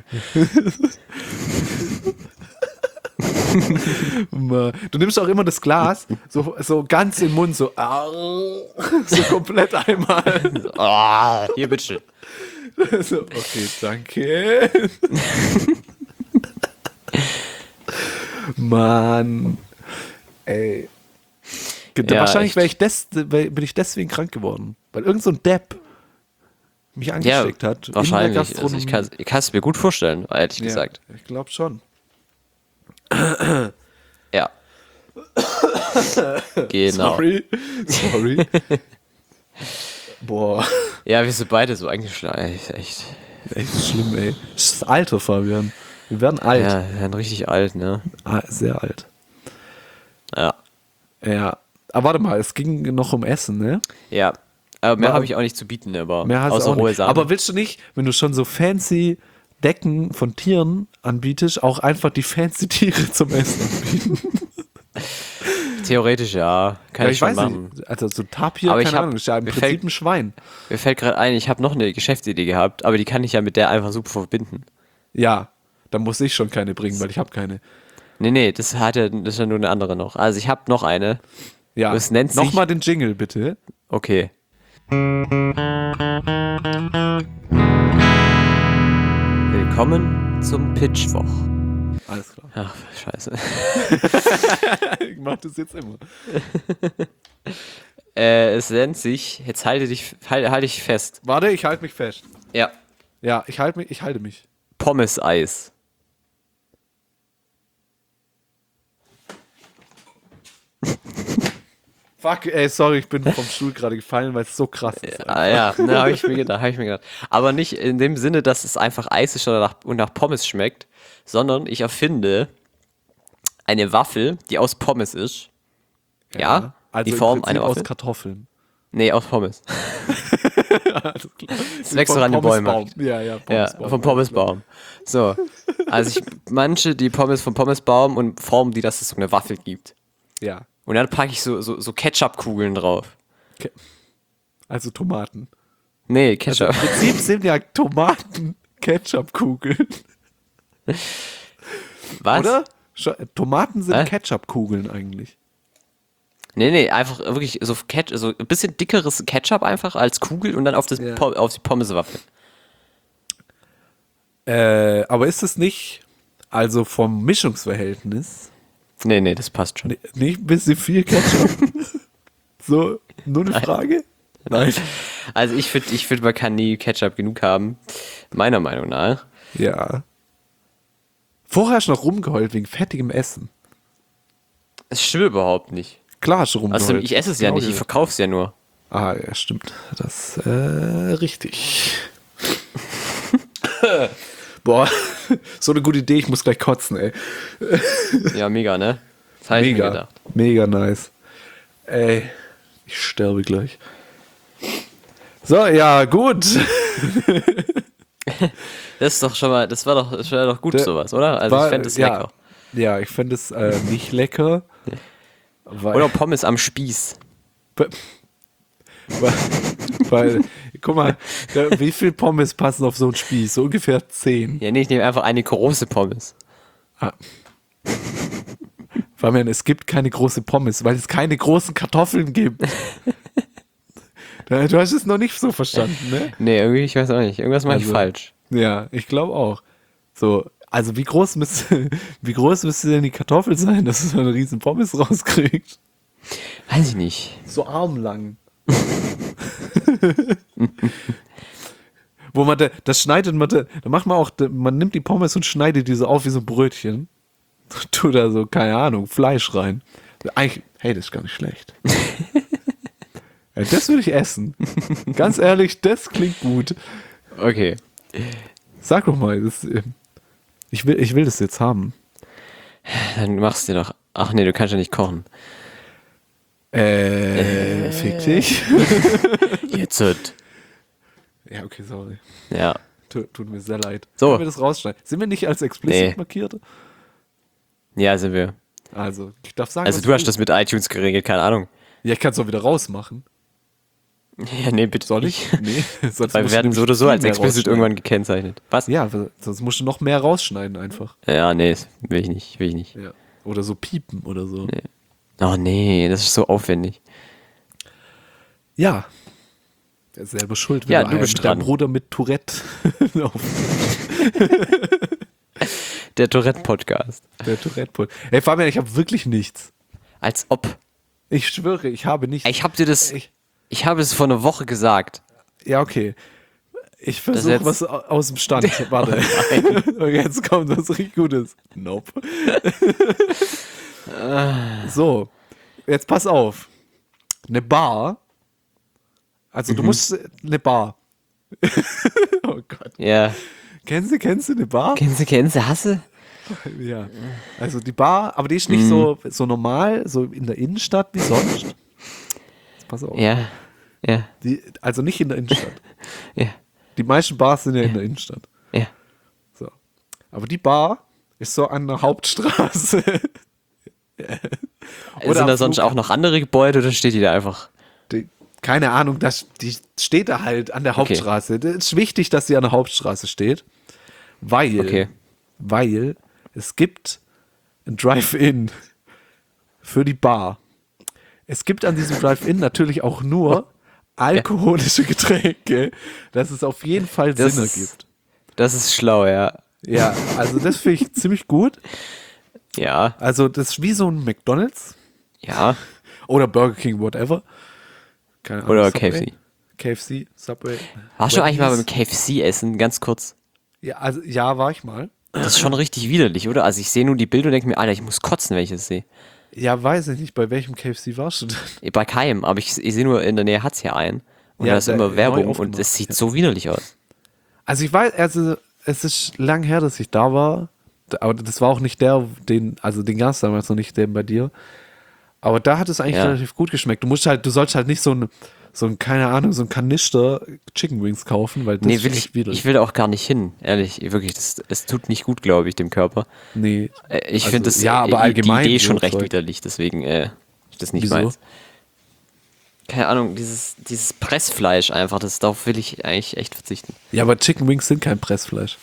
[SPEAKER 2] Du nimmst auch immer das Glas so ganz im Mund, so komplett einmal.
[SPEAKER 1] Ah, hier, bitte.
[SPEAKER 2] So, okay, danke. Mann. Ey.
[SPEAKER 1] Ja,
[SPEAKER 2] Wahrscheinlich
[SPEAKER 1] echt.
[SPEAKER 2] bin ich deswegen krank geworden. Weil irgend so ein Depp mich
[SPEAKER 1] Ja,
[SPEAKER 2] angesteckt hat.
[SPEAKER 1] wahrscheinlich.
[SPEAKER 2] In der
[SPEAKER 1] Also
[SPEAKER 2] Gastronomie.
[SPEAKER 1] ich kann es mir gut vorstellen, ehrlich
[SPEAKER 2] Ja,
[SPEAKER 1] gesagt.
[SPEAKER 2] ich glaube schon.
[SPEAKER 1] Ja. Genau.
[SPEAKER 2] Sorry. Boah.
[SPEAKER 1] Ja, wir sind beide so angeschlagen. Echt.
[SPEAKER 2] Echt schlimm, ey. Das ist das Alter, Fabian. Wir werden alt.
[SPEAKER 1] Ja, wir werden richtig alt, ne?
[SPEAKER 2] Sehr alt.
[SPEAKER 1] Ja.
[SPEAKER 2] Ja. Aber warte mal, es ging noch um Essen, ne?
[SPEAKER 1] Ja. Aber mehr
[SPEAKER 2] War-
[SPEAKER 1] habe ich auch nicht zu bieten, aber
[SPEAKER 2] Mehr hast du
[SPEAKER 1] außer
[SPEAKER 2] auch
[SPEAKER 1] rohe
[SPEAKER 2] nicht.
[SPEAKER 1] Sachen.
[SPEAKER 2] Aber willst du nicht, wenn du schon so fancy Decken von Tieren anbietest, auch einfach die fancy Tiere zum Essen anbieten?
[SPEAKER 1] Theoretisch ja, kann ich schon machen.
[SPEAKER 2] nicht. Also so Tapir,
[SPEAKER 1] Aber ich
[SPEAKER 2] keine
[SPEAKER 1] hab-
[SPEAKER 2] Ahnung, ist ja im
[SPEAKER 1] mir
[SPEAKER 2] Prinzip
[SPEAKER 1] fällt-
[SPEAKER 2] ein Schwein.
[SPEAKER 1] Mir fällt gerade ein, ich habe noch eine Geschäftsidee gehabt, aber die kann ich ja mit der einfach super verbinden.
[SPEAKER 2] Ja, da muss ich schon keine bringen, weil ich habe keine.
[SPEAKER 1] Nee, das ist ja nur eine andere noch. Also ich habe noch eine.
[SPEAKER 2] Ja,
[SPEAKER 1] Das nennt sich-
[SPEAKER 2] nochmal den Jingle, bitte.
[SPEAKER 1] Okay. Willkommen zum Pitchwoch.
[SPEAKER 2] alles klar.
[SPEAKER 1] Ach, scheiße.
[SPEAKER 2] Ich mach das jetzt immer.
[SPEAKER 1] Es nennt sich, jetzt halte dich fest.
[SPEAKER 2] Warte, ich halte mich fest.
[SPEAKER 1] Ja.
[SPEAKER 2] Ja, ich halte mich.
[SPEAKER 1] Pommes-Eis.
[SPEAKER 2] Fuck, ey, sorry, ich bin vom Stuhl gerade gefallen, weil es so krass ist.
[SPEAKER 1] Ah, ja, ne, habe ich mir gedacht. Aber nicht in dem Sinne, dass es einfach Eis ist und nach Pommes schmeckt, sondern ich erfinde eine Waffel, die aus Pommes ist. Ja,
[SPEAKER 2] Also
[SPEAKER 1] die
[SPEAKER 2] im
[SPEAKER 1] Form
[SPEAKER 2] Prinzip
[SPEAKER 1] einer Waffel.
[SPEAKER 2] aus Kartoffeln.
[SPEAKER 1] Nee, aus Pommes.
[SPEAKER 2] Alles klar.
[SPEAKER 1] Es wächst doch an den Bäumen.
[SPEAKER 2] Ja,
[SPEAKER 1] Ja,
[SPEAKER 2] Pommesbaum.
[SPEAKER 1] vom Pommesbaum. So, also ich manche die Pommes vom Pommesbaum und formen die, dass es so eine Waffel gibt.
[SPEAKER 2] Ja,
[SPEAKER 1] Und dann packe ich so Ketchup-Kugeln drauf.
[SPEAKER 2] also Tomaten.
[SPEAKER 1] Nee,
[SPEAKER 2] Also
[SPEAKER 1] Ketchup.
[SPEAKER 2] im Prinzip sind ja Tomaten Ketchup-Kugeln.
[SPEAKER 1] Was?
[SPEAKER 2] Oder? Tomaten sind
[SPEAKER 1] Hä?
[SPEAKER 2] Ketchup-Kugeln eigentlich.
[SPEAKER 1] Nee, einfach wirklich so ein bisschen dickeres Ketchup einfach als Kugel und dann auf
[SPEAKER 2] Ja.
[SPEAKER 1] auf die Pommeswaffel.
[SPEAKER 2] Aber ist es nicht, also vom Mischungsverhältnis,
[SPEAKER 1] Nee, das passt schon.
[SPEAKER 2] nicht ein bisschen viel Ketchup? So, nur eine Frage? Nein.
[SPEAKER 1] Also ich find, man kann nie Ketchup genug haben. Meiner Meinung nach.
[SPEAKER 2] Ja. Vorher hast du noch rumgeheult wegen fettigem Essen.
[SPEAKER 1] Es stimmt überhaupt nicht.
[SPEAKER 2] Klar hast du rumgeheult.
[SPEAKER 1] Also ich esse es ja
[SPEAKER 2] Genau
[SPEAKER 1] nicht, ich
[SPEAKER 2] gesagt.
[SPEAKER 1] verkaufe es ja nur.
[SPEAKER 2] Ah, ja, stimmt. Das richtig. Boah, so eine gute Idee, ich muss gleich kotzen, ey.
[SPEAKER 1] Ja, mega, ne? Das habe ich mir gedacht.
[SPEAKER 2] Mega nice. Ey, ich sterbe gleich. So, ja, gut.
[SPEAKER 1] Das ist doch schon mal, das wäre doch gut sowas, oder? Also ich fände es
[SPEAKER 2] ja,
[SPEAKER 1] lecker.
[SPEAKER 2] Ja, ich fände es nicht lecker. Weil,
[SPEAKER 1] Oder Pommes am Spieß.
[SPEAKER 2] weil, guck mal, wie viel Pommes passen auf so einen Spieß? So ungefähr 10.
[SPEAKER 1] Ja, nee, ich nehme einfach eine große Pommes.
[SPEAKER 2] Weil es gibt keine große Pommes, weil es keine großen Kartoffeln gibt. Du hast es noch nicht so verstanden, ne?
[SPEAKER 1] Nee, irgendwie, ich weiß auch nicht. Irgendwas mache ich
[SPEAKER 2] Also-
[SPEAKER 1] falsch.
[SPEAKER 2] Ja, ich glaube auch. So, also wie groß müsste denn die Kartoffel sein, dass es so eine riesen Pommes rauskriegt?
[SPEAKER 1] Weiß ich nicht.
[SPEAKER 2] So armlang. Wo man das schneidet, da macht man auch, man nimmt die Pommes und schneidet die so auf wie so ein Brötchen. Tut da so, keine Ahnung, Fleisch rein. Eigentlich, hey, das ist gar nicht schlecht. Ja, das würde ich essen. Ganz ehrlich, das klingt gut.
[SPEAKER 1] Okay.
[SPEAKER 2] Sag doch mal, ich will das jetzt haben.
[SPEAKER 1] Dann machst du dir doch. Ach nee, du kannst ja nicht kochen.
[SPEAKER 2] Fick dich.
[SPEAKER 1] Jetzt. Wird.
[SPEAKER 2] Ja, okay, sorry.
[SPEAKER 1] Ja.
[SPEAKER 2] Tut mir sehr leid.
[SPEAKER 1] So.
[SPEAKER 2] Können wir das rausschneiden? Sind wir nicht als explicit
[SPEAKER 1] Nee.
[SPEAKER 2] markiert?
[SPEAKER 1] Ja, sind wir.
[SPEAKER 2] Also, ich darf sagen,
[SPEAKER 1] Also
[SPEAKER 2] was
[SPEAKER 1] du
[SPEAKER 2] ich
[SPEAKER 1] hast
[SPEAKER 2] will.
[SPEAKER 1] das mit iTunes geregelt, keine Ahnung.
[SPEAKER 2] Ja, ich kann es auch wieder rausmachen.
[SPEAKER 1] Ja, nee, bitte.
[SPEAKER 2] Soll ich? Nee, sonst
[SPEAKER 1] Weil
[SPEAKER 2] musst
[SPEAKER 1] wir
[SPEAKER 2] du
[SPEAKER 1] werden so
[SPEAKER 2] nämlich
[SPEAKER 1] oder so
[SPEAKER 2] viel
[SPEAKER 1] als
[SPEAKER 2] mehr
[SPEAKER 1] explicit
[SPEAKER 2] rausschneiden.
[SPEAKER 1] irgendwann gekennzeichnet. Was?
[SPEAKER 2] Ja, sonst musst du noch mehr rausschneiden einfach.
[SPEAKER 1] Ja, nee, das will ich nicht.
[SPEAKER 2] Ja. Oder so piepen oder so.
[SPEAKER 1] Nee. Oh nee, das ist so aufwendig.
[SPEAKER 2] Ja. Der ist selber schuld, wenn
[SPEAKER 1] Ja,
[SPEAKER 2] du
[SPEAKER 1] du bist
[SPEAKER 2] mit deinem
[SPEAKER 1] dran.
[SPEAKER 2] Bruder mit Tourette auf
[SPEAKER 1] Der Tourette-Podcast.
[SPEAKER 2] der Tourette. Hey Fabian, ich habe wirklich nichts.
[SPEAKER 1] Als ob.
[SPEAKER 2] Ich schwöre, ich habe nichts.
[SPEAKER 1] Ich habe dir das.
[SPEAKER 2] Ich-
[SPEAKER 1] Ich habe es vor einer Woche gesagt.
[SPEAKER 2] Ja, okay. Ich versuche
[SPEAKER 1] jetzt-
[SPEAKER 2] was aus dem Stand. Warte. Okay, jetzt kommt was richtig Gutes. Nope. So, jetzt pass auf. Eine Bar. Also du musst eine Bar. Oh Gott.
[SPEAKER 1] Ja.
[SPEAKER 2] Kennst du eine Bar?
[SPEAKER 1] Kennst du, hasse?
[SPEAKER 2] Ja. Also die Bar, aber die ist nicht so normal, so in der Innenstadt wie sonst. Jetzt pass auf.
[SPEAKER 1] Ja. Ja.
[SPEAKER 2] Also nicht in der Innenstadt.
[SPEAKER 1] Ja.
[SPEAKER 2] Die meisten Bars sind ja in der Innenstadt.
[SPEAKER 1] Ja.
[SPEAKER 2] So. Aber die Bar ist so an der Hauptstraße.
[SPEAKER 1] Sind
[SPEAKER 2] am
[SPEAKER 1] da sonst auch noch andere Gebäude oder steht die da einfach?
[SPEAKER 2] Keine Ahnung, die steht da halt an der Hauptstraße. Es ist wichtig, dass sie an der Hauptstraße steht, weil es gibt ein Drive-In für die Bar. Es gibt an diesem Drive-In natürlich auch nur alkoholische Getränke, dass es auf jeden Fall Sinn ergibt.
[SPEAKER 1] Das ist schlau, ja.
[SPEAKER 2] Ja, also das finde ich ziemlich gut.
[SPEAKER 1] Ja,
[SPEAKER 2] Also das ist wie so ein McDonald's
[SPEAKER 1] ja.
[SPEAKER 2] oder Burger King, whatever. Keine Ahnung.
[SPEAKER 1] Oder
[SPEAKER 2] Subway?
[SPEAKER 1] KFC.
[SPEAKER 2] KFC, Subway.
[SPEAKER 1] Warst du eigentlich mal beim
[SPEAKER 2] Wendy's?
[SPEAKER 1] KFC essen? Ganz kurz.
[SPEAKER 2] Ja, also ja, war ich mal.
[SPEAKER 1] Das ist schon richtig widerlich, oder? Also ich sehe nur die Bilder und denke mir, Alter, ich muss kotzen, wenn ich das sehe.
[SPEAKER 2] Ja, weiß ich nicht, bei welchem KFC warst du denn?
[SPEAKER 1] Bei keinem, aber ich sehe nur, in der Nähe hat es hier einen. Und
[SPEAKER 2] Ja,
[SPEAKER 1] da ist
[SPEAKER 2] der
[SPEAKER 1] immer
[SPEAKER 2] neu
[SPEAKER 1] Werbung und
[SPEAKER 2] aufgemacht.
[SPEAKER 1] es sieht so widerlich aus.
[SPEAKER 2] Also ich weiß, also es ist lang her, dass ich da war, aber das war auch nicht der, also den gab es damals noch nicht, den bei dir. Aber da hat es eigentlich
[SPEAKER 1] Ja.
[SPEAKER 2] relativ gut geschmeckt. Du sollst halt nicht so ein, keine Ahnung, so ein Kanister Chicken Wings kaufen, weil das
[SPEAKER 1] Nee,
[SPEAKER 2] ist echt widerlich.
[SPEAKER 1] ich will da auch gar nicht hin, ehrlich, wirklich, es tut nicht gut, glaube ich, dem Körper.
[SPEAKER 2] Nee.
[SPEAKER 1] Ich
[SPEAKER 2] Also,
[SPEAKER 1] finde das
[SPEAKER 2] ja, aber
[SPEAKER 1] die
[SPEAKER 2] allgemein
[SPEAKER 1] Idee
[SPEAKER 2] so
[SPEAKER 1] schon recht
[SPEAKER 2] Zeug.
[SPEAKER 1] widerlich, deswegen das nicht
[SPEAKER 2] Wieso?
[SPEAKER 1] meins. Keine Ahnung, dieses Pressfleisch einfach, darauf will ich eigentlich echt verzichten.
[SPEAKER 2] Ja, aber Chicken Wings sind kein Pressfleisch.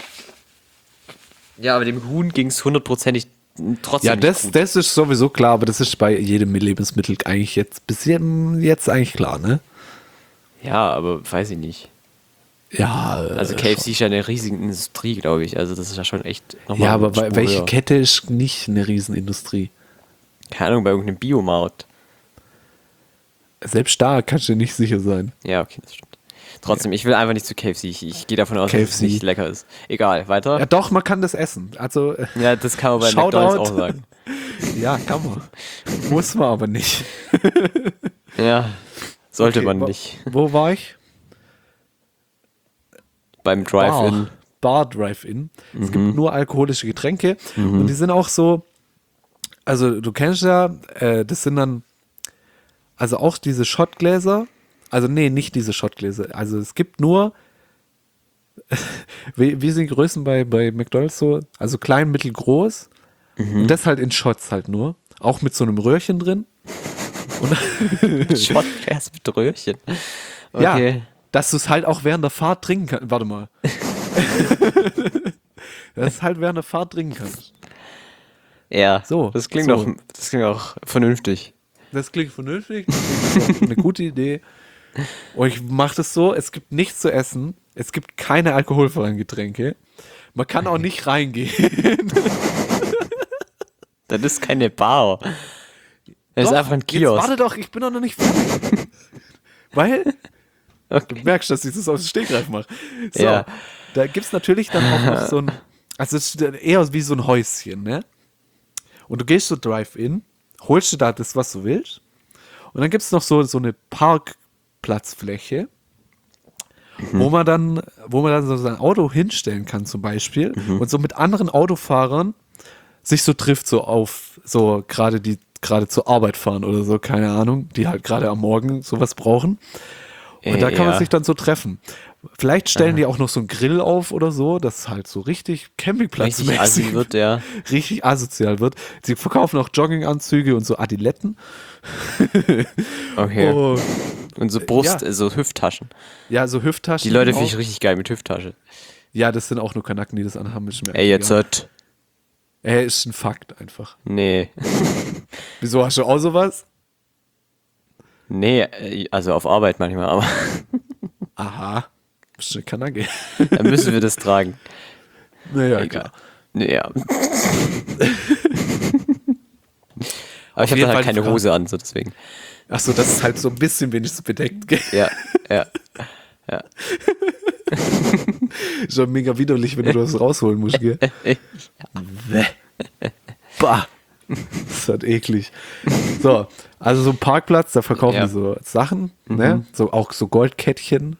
[SPEAKER 1] Ja, aber dem Huhn ging es hundertprozentig trotzdem
[SPEAKER 2] Ja,
[SPEAKER 1] nicht gut.
[SPEAKER 2] das ist sowieso klar, aber das ist bei jedem Lebensmittel eigentlich bis jetzt eigentlich klar, ne?
[SPEAKER 1] Ja, aber weiß ich nicht.
[SPEAKER 2] Ja,
[SPEAKER 1] Also KFC ist ja eine riesige Industrie, glaube ich. Also das ist ja schon echt nochmal
[SPEAKER 2] ja, aber
[SPEAKER 1] eine Spur
[SPEAKER 2] welche
[SPEAKER 1] höher.
[SPEAKER 2] Kette ist nicht eine Riesenindustrie?
[SPEAKER 1] Keine Ahnung, bei irgendeinem Biomarkt.
[SPEAKER 2] Selbst da kannst du nicht sicher sein.
[SPEAKER 1] Ja, okay, das stimmt. Trotzdem, ich will einfach nicht zu KFC. Ich gehe davon aus, dass es
[SPEAKER 2] KFC.
[SPEAKER 1] nicht lecker ist. Egal, weiter.
[SPEAKER 2] Ja, doch, man kann das essen. Also,
[SPEAKER 1] Ja, das kann man bei
[SPEAKER 2] Shoutout.
[SPEAKER 1] McDonalds auch sagen.
[SPEAKER 2] ja, kann man. Muss man aber nicht.
[SPEAKER 1] Ja, sollte
[SPEAKER 2] Okay,
[SPEAKER 1] man
[SPEAKER 2] wo-
[SPEAKER 1] nicht.
[SPEAKER 2] Wo war ich?
[SPEAKER 1] Beim Drive-In.
[SPEAKER 2] Bar Drive-In. Es
[SPEAKER 1] Mhm.
[SPEAKER 2] gibt nur alkoholische Getränke und die sind auch so, also du kennst ja, das sind dann, also auch diese Shotgläser, also nee, nicht diese Shotgläser, also es gibt nur, wie sind die Größen bei McDonalds so, also klein, mittel, groß
[SPEAKER 1] Mhm.
[SPEAKER 2] und das halt in Shots halt nur, auch mit so einem Röhrchen drin.
[SPEAKER 1] Shotglas mit Röhrchen.
[SPEAKER 2] Ja,
[SPEAKER 1] Okay.
[SPEAKER 2] dass du es halt auch während der Fahrt trinken kannst. Warte mal. Dass du es halt während der Fahrt trinken kannst.
[SPEAKER 1] Ja,
[SPEAKER 2] So,
[SPEAKER 1] das klingt
[SPEAKER 2] so.
[SPEAKER 1] auch vernünftig.
[SPEAKER 2] Das klingt vernünftig. Das ist auch eine gute Idee. Und ich mache das so, es gibt nichts zu essen. Es gibt keine alkoholfreien Getränke. Man kann auch nicht reingehen.
[SPEAKER 1] Das ist keine Bar. Das ist
[SPEAKER 2] Doch,
[SPEAKER 1] einfach ein
[SPEAKER 2] Jetzt
[SPEAKER 1] Kiosk.
[SPEAKER 2] warte doch, ich bin doch noch nicht fertig. Weil, du
[SPEAKER 1] Okay.
[SPEAKER 2] merkst, dass ich das aus dem Stegreif mache. So,
[SPEAKER 1] Ja.
[SPEAKER 2] da gibt es natürlich dann auch noch so ein, also es ist eher wie so ein Häuschen, ne? Und du gehst so Drive-In, holst du da das, was du willst. Und dann gibt es noch so eine Parkplatzfläche, wo man dann so sein Auto hinstellen kann zum Beispiel und so mit anderen Autofahrern sich so trifft, so auf, so gerade die gerade zur Arbeit fahren oder so, keine Ahnung, die halt gerade am Morgen sowas brauchen. Und da kann man
[SPEAKER 1] Ja.
[SPEAKER 2] sich dann so treffen. Vielleicht stellen die auch noch so einen Grill auf oder so, dass halt so richtig Campingplatz
[SPEAKER 1] Richtig assi wird, ja.
[SPEAKER 2] richtig asozial wird. Sie verkaufen auch Jogginganzüge und so Adiletten.
[SPEAKER 1] Okay.
[SPEAKER 2] Oh,
[SPEAKER 1] Und so Brust,
[SPEAKER 2] ja.
[SPEAKER 1] so Hüfttaschen.
[SPEAKER 2] ja, so Hüfttaschen.
[SPEAKER 1] Die Leute
[SPEAKER 2] auch.
[SPEAKER 1] finde ich richtig geil mit Hüfttasche.
[SPEAKER 2] Ja, das sind auch nur Kanaken, die das anhaben. Ist mir
[SPEAKER 1] Ey, jetzt
[SPEAKER 2] egal.
[SPEAKER 1] hört.
[SPEAKER 2] Ist ein Fakt einfach.
[SPEAKER 1] Nee.
[SPEAKER 2] Wieso hast du auch sowas?
[SPEAKER 1] Nee, also auf Arbeit manchmal, aber
[SPEAKER 2] Aha. Bist du eine Kanake?
[SPEAKER 1] dann müssen wir das tragen.
[SPEAKER 2] Naja,
[SPEAKER 1] Egal.
[SPEAKER 2] klar.
[SPEAKER 1] Nee, ja. Aber ich habe
[SPEAKER 2] jeden
[SPEAKER 1] dann
[SPEAKER 2] Fall
[SPEAKER 1] halt keine
[SPEAKER 2] die Frage.
[SPEAKER 1] Hose an, so deswegen.
[SPEAKER 2] Achso, das ist halt so ein bisschen wenigstens bedeckt. Gell?
[SPEAKER 1] Ja, ja.
[SPEAKER 2] Schon mega widerlich, wenn du das rausholen musst, gell? Bäh. Bah. Das ist halt eklig. So, also so ein Parkplatz, da verkaufen
[SPEAKER 1] Ja.
[SPEAKER 2] die so Sachen, ne? So, auch so Goldkettchen.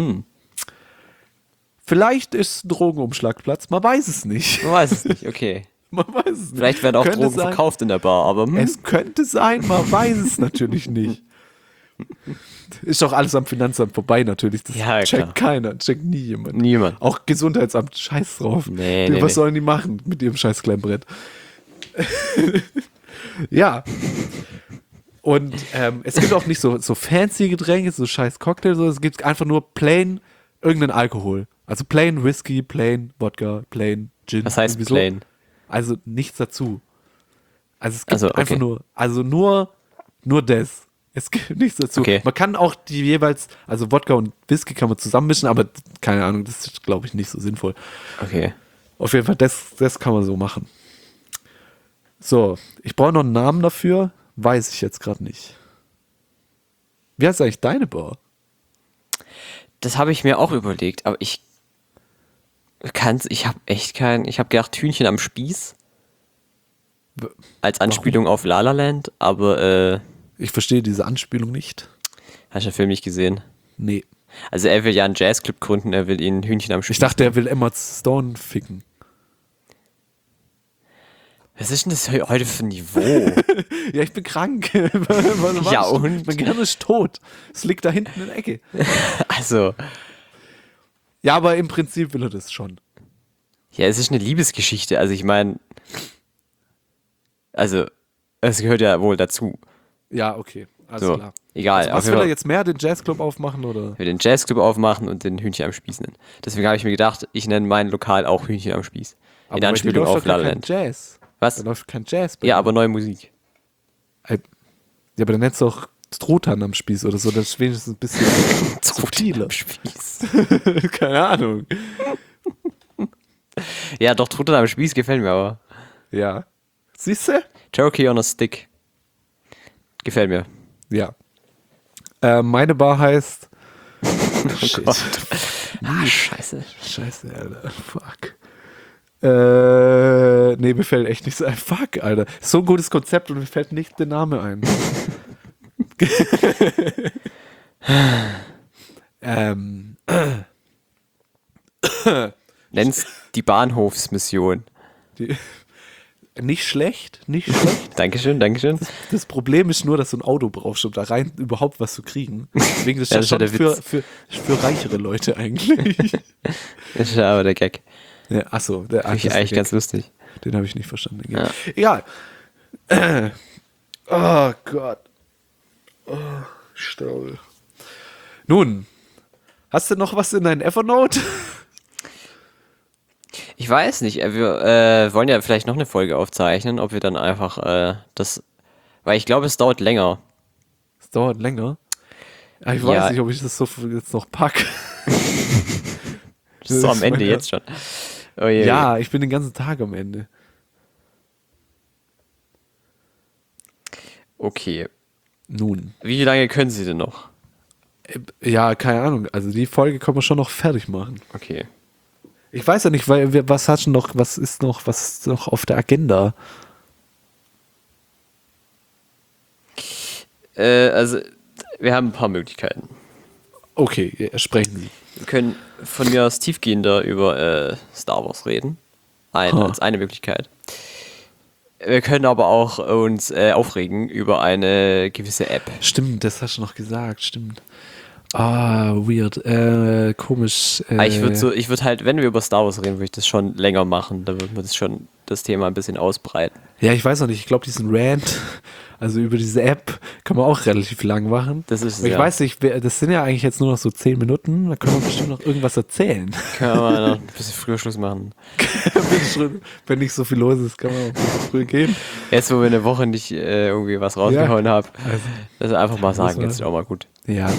[SPEAKER 2] Vielleicht ist es ein Drogenumschlagplatz, man weiß es nicht.
[SPEAKER 1] Man weiß es nicht, okay.
[SPEAKER 2] Man weiß es nicht.
[SPEAKER 1] Vielleicht werden auch
[SPEAKER 2] Könnte
[SPEAKER 1] Drogen
[SPEAKER 2] sein.
[SPEAKER 1] verkauft in der Bar, aber
[SPEAKER 2] Es könnte sein, man weiß es natürlich nicht. Ist doch alles am Finanzamt vorbei natürlich. Das
[SPEAKER 1] Ja,
[SPEAKER 2] checkt
[SPEAKER 1] klar.
[SPEAKER 2] keiner, checkt nie jemand.
[SPEAKER 1] Niemand.
[SPEAKER 2] Auch Gesundheitsamt, scheiß drauf.
[SPEAKER 1] Nee,
[SPEAKER 2] Was
[SPEAKER 1] nee.
[SPEAKER 2] sollen die machen mit ihrem scheiß Klemmbrett? Ja. Und es gibt auch nicht so fancy Getränke, so scheiß Cocktails, so. Es gibt einfach nur plain irgendeinen Alkohol. Also plain Whisky, plain Wodka, plain Gin.
[SPEAKER 1] Was heißt
[SPEAKER 2] irgendwie so.
[SPEAKER 1] plain?
[SPEAKER 2] Also nichts dazu. Also es gibt
[SPEAKER 1] Also, okay.
[SPEAKER 2] einfach nur das. Es gibt nichts dazu.
[SPEAKER 1] Okay.
[SPEAKER 2] Man kann auch die jeweils, also Wodka und Whisky kann man zusammenmischen, aber keine Ahnung, das ist, glaube ich, nicht so sinnvoll.
[SPEAKER 1] Okay.
[SPEAKER 2] Auf jeden Fall, das kann man so machen. So, ich brauche noch einen Namen dafür, weiß ich jetzt gerade nicht. Wie heißt eigentlich deine Bar?
[SPEAKER 1] Das habe ich mir auch überlegt, aber ich habe echt ich habe gedacht Hühnchen am Spieß als Anspielung auf La La Land, aber
[SPEAKER 2] Ich verstehe diese Anspielung nicht.
[SPEAKER 1] hast du den Film nicht gesehen?
[SPEAKER 2] Nee.
[SPEAKER 1] Also er will ja einen Jazzclub gründen, er will ihn Hühnchen am Spieß.
[SPEAKER 2] Ich dachte, er will Emma Stone ficken.
[SPEAKER 1] Was ist denn das heute für ein Niveau?
[SPEAKER 2] Ja, ich bin krank.
[SPEAKER 1] Ja, und?
[SPEAKER 2] Mein Gehirn ist tot. Es liegt da hinten in der Ecke.
[SPEAKER 1] Also,
[SPEAKER 2] Ja, aber im Prinzip will er das schon.
[SPEAKER 1] ja, es ist eine Liebesgeschichte. Also ich meine, also es gehört ja wohl dazu.
[SPEAKER 2] Ja, okay. Alles
[SPEAKER 1] So,
[SPEAKER 2] klar.
[SPEAKER 1] egal.
[SPEAKER 2] Was
[SPEAKER 1] Auf
[SPEAKER 2] will
[SPEAKER 1] jeden
[SPEAKER 2] er
[SPEAKER 1] Fall,
[SPEAKER 2] jetzt mehr, den Jazzclub aufmachen oder?
[SPEAKER 1] ich will den Jazzclub aufmachen und den Hühnchen am Spieß nennen. Deswegen habe ich mir gedacht, ich nenne mein Lokal auch Hühnchen am Spieß.
[SPEAKER 2] Aber
[SPEAKER 1] In
[SPEAKER 2] bei dir
[SPEAKER 1] Anspielung
[SPEAKER 2] läuft
[SPEAKER 1] auf
[SPEAKER 2] doch gar
[SPEAKER 1] La La
[SPEAKER 2] kein
[SPEAKER 1] Land.
[SPEAKER 2] Jazz.
[SPEAKER 1] Was?
[SPEAKER 2] Da läuft kein Jazz. bei
[SPEAKER 1] Ja,
[SPEAKER 2] dir.
[SPEAKER 1] aber neue Musik.
[SPEAKER 2] Ja, aber dann nennst du auch Truthahn am Spieß oder so. Das ist wenigstens ein bisschen subtiler.
[SPEAKER 1] Am Spieß.
[SPEAKER 2] Keine Ahnung.
[SPEAKER 1] Ja, doch, Truthahn am Spieß gefällt mir aber.
[SPEAKER 2] Ja. Siehst du?
[SPEAKER 1] Turkey on a Stick. Gefällt mir.
[SPEAKER 2] Ja. Meine Bar heißt. Shit.
[SPEAKER 1] Gott. Ah, scheiße.
[SPEAKER 2] Scheiße, Alter. Fuck. Nee, mir fällt echt nichts ein. Fuck, Alter. So ein gutes Konzept und mir fällt nicht der Name ein.
[SPEAKER 1] Nenn's die Bahnhofsmission.
[SPEAKER 2] Die, nicht schlecht, nicht schlecht.
[SPEAKER 1] Dankeschön, Dankeschön.
[SPEAKER 2] Das Problem ist nur, dass du ein Auto brauchst, um da rein überhaupt was zu kriegen. Deswegen ist
[SPEAKER 1] Ja,
[SPEAKER 2] das
[SPEAKER 1] das ist
[SPEAKER 2] schon
[SPEAKER 1] ja der
[SPEAKER 2] für reichere Leute eigentlich.
[SPEAKER 1] Das ist ja aber der Gag.
[SPEAKER 2] Ja, achso, der
[SPEAKER 1] Finde ich eigentlich ganz lustig.
[SPEAKER 2] Den habe ich nicht verstanden.
[SPEAKER 1] Ja.
[SPEAKER 2] Egal. Oh Gott. Oh, Staul. Nun, hast du noch was in deinem Evernote?
[SPEAKER 1] Ich weiß nicht, wir wollen ja vielleicht noch eine Folge aufzeichnen, ob wir dann einfach das, weil ich glaube, es dauert länger.
[SPEAKER 2] Es dauert länger. Aber ich
[SPEAKER 1] Ja.
[SPEAKER 2] weiß nicht, ob ich das so jetzt noch pack.
[SPEAKER 1] Das ist so am Ende jetzt schon. Oh je.
[SPEAKER 2] Ja, ich bin den ganzen Tag am Ende.
[SPEAKER 1] Okay.
[SPEAKER 2] Nun.
[SPEAKER 1] Wie lange können Sie denn noch?
[SPEAKER 2] Ja, keine Ahnung. Also die Folge können wir schon noch fertig machen.
[SPEAKER 1] Okay.
[SPEAKER 2] Ich weiß ja nicht, weil was ist noch auf der Agenda?
[SPEAKER 1] Also, wir haben ein paar Möglichkeiten.
[SPEAKER 2] Okay, ja, sprechen Sie.
[SPEAKER 1] Wir können von mir aus tiefgehender über Star Wars reden. Als eine Möglichkeit. Wir können aber auch uns aufregen über eine gewisse App.
[SPEAKER 2] Stimmt, das hast du noch gesagt, stimmt. Ah, weird, komisch.
[SPEAKER 1] Aber ich würde halt, wenn wir über Star Wars reden, würde ich das schon länger machen. Da würde man das Thema ein bisschen ausbreiten.
[SPEAKER 2] Ja, ich weiß noch nicht, ich glaube, diesen Rant, also über diese App, kann man auch relativ lang machen.
[SPEAKER 1] Das ist es,
[SPEAKER 2] Aber ich
[SPEAKER 1] ja.
[SPEAKER 2] weiß nicht, das sind ja eigentlich jetzt nur noch so 10 Minuten, da können wir bestimmt noch irgendwas erzählen.
[SPEAKER 1] Können wir noch ein bisschen früher Schluss machen.
[SPEAKER 2] Wenn nicht so viel los ist, kann man auch ein bisschen früh gehen.
[SPEAKER 1] Jetzt, wo wir eine Woche nicht irgendwie was rausgehauen haben,
[SPEAKER 2] Also,
[SPEAKER 1] das einfach mal sagen,
[SPEAKER 2] war-
[SPEAKER 1] jetzt ist auch mal gut.
[SPEAKER 2] ja.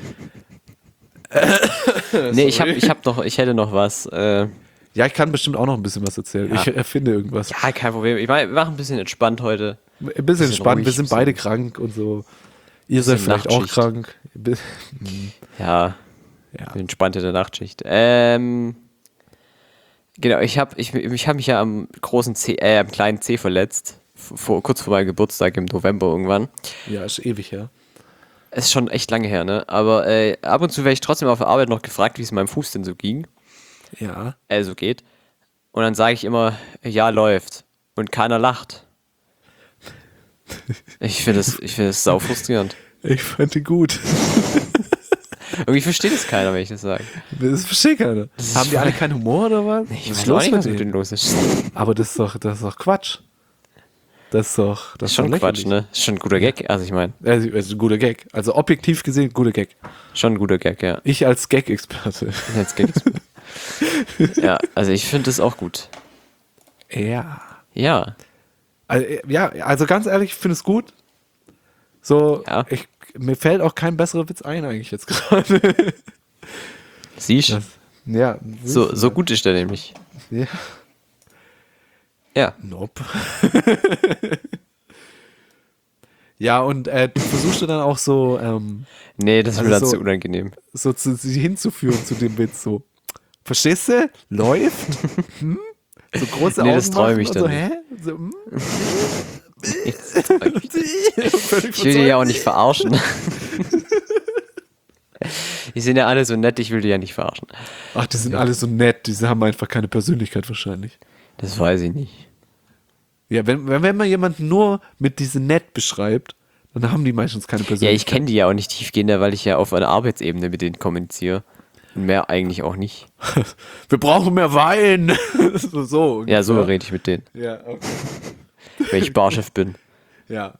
[SPEAKER 1] Nee, ich hätte noch was.
[SPEAKER 2] Ja, ich kann bestimmt auch noch ein bisschen was erzählen.
[SPEAKER 1] Ja.
[SPEAKER 2] Ich erfinde irgendwas.
[SPEAKER 1] Ja, kein Problem. Ich meine, wir machen ein bisschen entspannt heute.
[SPEAKER 2] Ein bisschen entspannt,
[SPEAKER 1] ruhig,
[SPEAKER 2] wir sind
[SPEAKER 1] bisschen-
[SPEAKER 2] beide krank und so. Ihr seid
[SPEAKER 1] bisschen
[SPEAKER 2] vielleicht auch
[SPEAKER 1] Nachtschicht.
[SPEAKER 2] krank.
[SPEAKER 1] Ja,
[SPEAKER 2] Ja.
[SPEAKER 1] entspannte der Nachtschicht. Genau, ich hab mich ja am kleinen C verletzt. Kurz vor meinem Geburtstag im November irgendwann.
[SPEAKER 2] Ja, ist ewig her.
[SPEAKER 1] Es ist schon echt lange her, ne? Aber ab und zu werde ich trotzdem auf der Arbeit noch gefragt, wie es meinem Fuß denn so ging.
[SPEAKER 2] Ja.
[SPEAKER 1] So geht. Und dann sage ich immer, ja, läuft. Und keiner lacht. Ich finde das sau frustrierend.
[SPEAKER 2] Ich fand die gut.
[SPEAKER 1] Irgendwie versteht es keiner, wenn ich das sage.
[SPEAKER 2] Das versteht keiner. Haben die alle keinen Humor oder was?
[SPEAKER 1] Ich
[SPEAKER 2] Was
[SPEAKER 1] weiß
[SPEAKER 2] ist
[SPEAKER 1] auch
[SPEAKER 2] los
[SPEAKER 1] nicht,
[SPEAKER 2] mit
[SPEAKER 1] was mit
[SPEAKER 2] denen?
[SPEAKER 1] denen los ist.
[SPEAKER 2] Aber das ist doch Quatsch. Das ist doch
[SPEAKER 1] Das ist schon Quatsch, ne? Ist schon ein guter Gag. Also ich meine,
[SPEAKER 2] Also ein guter Gag. Also objektiv gesehen, guter Gag.
[SPEAKER 1] schon ein guter Gag, ja.
[SPEAKER 2] Ich als Gag-Experte.
[SPEAKER 1] Jetzt Gags. Ja, also ich finde das auch gut.
[SPEAKER 2] Ja.
[SPEAKER 1] Ja.
[SPEAKER 2] Also ganz ehrlich, ich finde es gut. So,
[SPEAKER 1] Ja.
[SPEAKER 2] mir fällt auch kein besserer Witz ein eigentlich jetzt gerade.
[SPEAKER 1] Siehst du?
[SPEAKER 2] Ja.
[SPEAKER 1] So gut ist der nämlich.
[SPEAKER 2] Ja.
[SPEAKER 1] Ja.
[SPEAKER 2] Nope. Ja, und du versuchst dann auch so,
[SPEAKER 1] Nee, das ist mir
[SPEAKER 2] Also
[SPEAKER 1] dann
[SPEAKER 2] so-
[SPEAKER 1] zu unangenehm.
[SPEAKER 2] so sie hinzuführen zu dem Witz, so. Verstehst du? Läuft? Hm? So große
[SPEAKER 1] Nee,
[SPEAKER 2] Augen
[SPEAKER 1] das träum ich
[SPEAKER 2] machen und so,
[SPEAKER 1] dann
[SPEAKER 2] hä? So, hm? Völlig
[SPEAKER 1] Ich will die ja auch
[SPEAKER 2] verzweifelt.
[SPEAKER 1] nicht verarschen. Die sind ja alle so nett, ich will die ja nicht verarschen.
[SPEAKER 2] Ach, die sind alle so nett, die haben einfach keine Persönlichkeit wahrscheinlich.
[SPEAKER 1] Das weiß ich nicht.
[SPEAKER 2] Ja, wenn man jemanden nur mit diesem nett beschreibt, dann haben die meistens keine
[SPEAKER 1] Ja,
[SPEAKER 2] Persönlichkeit.
[SPEAKER 1] ich kenne die ja auch nicht tiefgehender, weil ich ja auf einer Arbeitsebene mit denen kommuniziere. Und mehr eigentlich auch nicht.
[SPEAKER 2] Wir brauchen mehr Wein. so
[SPEAKER 1] Ja, so
[SPEAKER 2] ungefähr.
[SPEAKER 1] rede ich mit denen,
[SPEAKER 2] Ja, okay.
[SPEAKER 1] wenn ich Barchef bin.
[SPEAKER 2] Ja.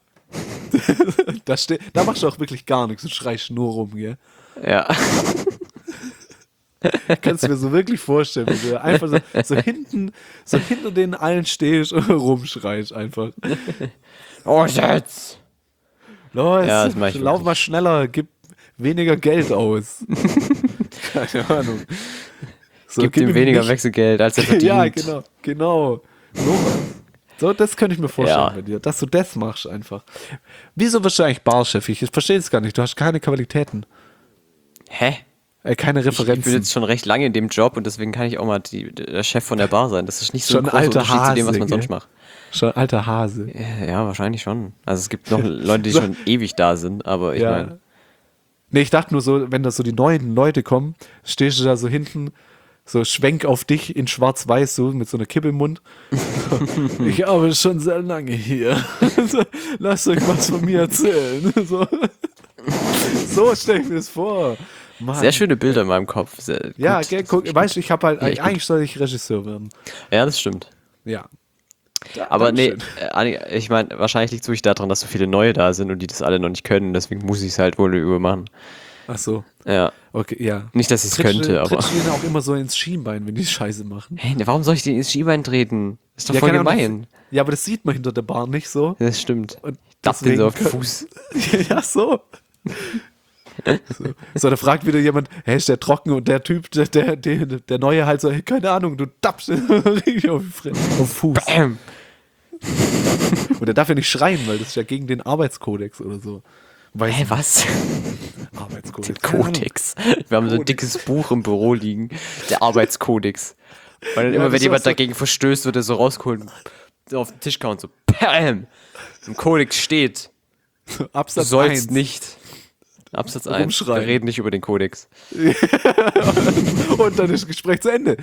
[SPEAKER 2] Da machst du auch wirklich gar nichts und schreist nur rum, gell?
[SPEAKER 1] Ja.
[SPEAKER 2] Kannst du mir so wirklich vorstellen, wie du einfach so hinter denen allen stehst und rumschreist einfach.
[SPEAKER 1] Oh, Schatz!
[SPEAKER 2] Los,
[SPEAKER 1] Ja, das mach ich
[SPEAKER 2] lauf
[SPEAKER 1] wirklich.
[SPEAKER 2] mal schneller, gib weniger Geld aus. Keine Ahnung. So,
[SPEAKER 1] Gib dem
[SPEAKER 2] ihm
[SPEAKER 1] weniger
[SPEAKER 2] nicht-
[SPEAKER 1] Wechselgeld, als er verdient.
[SPEAKER 2] Ja, genau. So, das könnte ich mir vorstellen
[SPEAKER 1] Ja.
[SPEAKER 2] bei dir, dass du das machst einfach. Wieso wirst du eigentlich Barchef? Ich verstehe es gar nicht. Du hast keine Qualitäten,
[SPEAKER 1] Hä?
[SPEAKER 2] keine
[SPEAKER 1] Ich bin
[SPEAKER 2] Referenzen.
[SPEAKER 1] jetzt schon recht lange in dem Job und deswegen kann ich auch mal der Chef von der Bar sein. Das ist nicht so
[SPEAKER 2] Schon
[SPEAKER 1] ein
[SPEAKER 2] ein
[SPEAKER 1] großer
[SPEAKER 2] alter
[SPEAKER 1] Unterschied zu dem, was
[SPEAKER 2] Hase,
[SPEAKER 1] man sonst
[SPEAKER 2] gell?
[SPEAKER 1] macht.
[SPEAKER 2] Schon alter Hase.
[SPEAKER 1] Ja, wahrscheinlich schon. Also es gibt noch Leute, die schon ewig da sind, aber ich
[SPEAKER 2] Ja.
[SPEAKER 1] meine,
[SPEAKER 2] Nee, ich dachte nur so, wenn da so die neuen Leute kommen, stehst du da so hinten, so Schwenk auf dich in schwarz-weiß, so mit so einer Kippe im Mund. Ich arbeite schon sehr lange hier. Lasst euch was von mir erzählen. So stelle ich mir das vor. Mann.
[SPEAKER 1] sehr schöne Bilder in meinem Kopf. Sehr
[SPEAKER 2] Ja,
[SPEAKER 1] gut.
[SPEAKER 2] gell, guck, weißt du, ich habe halt,
[SPEAKER 1] Ja, echt gut.
[SPEAKER 2] eigentlich soll ich Regisseur werden.
[SPEAKER 1] Ja, das stimmt.
[SPEAKER 2] Ja.
[SPEAKER 1] Aber nee,
[SPEAKER 2] Dankeschön.
[SPEAKER 1] Anni, ich meine, wahrscheinlich liegt es wirklich daran, dass so viele Neue da sind und die das alle noch nicht können. Deswegen muss ich es halt wohl übermachen.
[SPEAKER 2] Ach so,
[SPEAKER 1] Ja.
[SPEAKER 2] okay, ja.
[SPEAKER 1] Nicht, dass ich es könnte, aber.
[SPEAKER 2] Trittst du denen auch immer so ins Schienbein, wenn die Scheiße machen?
[SPEAKER 1] Hey, warum soll ich den ins Schienbein treten? Ist doch
[SPEAKER 2] Ja,
[SPEAKER 1] voll
[SPEAKER 2] keine Ahnung,
[SPEAKER 1] gemein.
[SPEAKER 2] Ja, aber das sieht man hinter der Bar nicht so.
[SPEAKER 1] Das stimmt.
[SPEAKER 2] Und
[SPEAKER 1] Ich dachte den so auf den
[SPEAKER 2] deswegen-
[SPEAKER 1] Fuß.
[SPEAKER 2] Ja, so. So, da fragt wieder jemand, hey, ist der trocken? Und der Typ, der Neue halt so, hey, keine Ahnung, du tappst richtig auf den Fuß.
[SPEAKER 1] Bam.
[SPEAKER 2] Und der darf ja nicht schreien, weil das ist ja gegen den Arbeitskodex oder so. Weiß
[SPEAKER 1] Hä,
[SPEAKER 2] nicht.
[SPEAKER 1] was?
[SPEAKER 2] Arbeitskodex.
[SPEAKER 1] Kodex. Wir haben so ein
[SPEAKER 2] Kodex.
[SPEAKER 1] dickes Buch im Büro liegen. Der Arbeitskodex. Weil dann
[SPEAKER 2] Ja,
[SPEAKER 1] immer,
[SPEAKER 2] das
[SPEAKER 1] wenn
[SPEAKER 2] ist
[SPEAKER 1] jemand
[SPEAKER 2] auch so-
[SPEAKER 1] dagegen verstößt, wird er so rausgeholt und so auf den Tisch kauen, so Bam. Im Kodex steht, du
[SPEAKER 2] Absatz
[SPEAKER 1] sollst
[SPEAKER 2] 1.
[SPEAKER 1] nicht. Absatz 1. Wir
[SPEAKER 2] Rumschreien.
[SPEAKER 1] reden nicht über den Kodex.
[SPEAKER 2] Und dann ist das Gespräch zu Ende.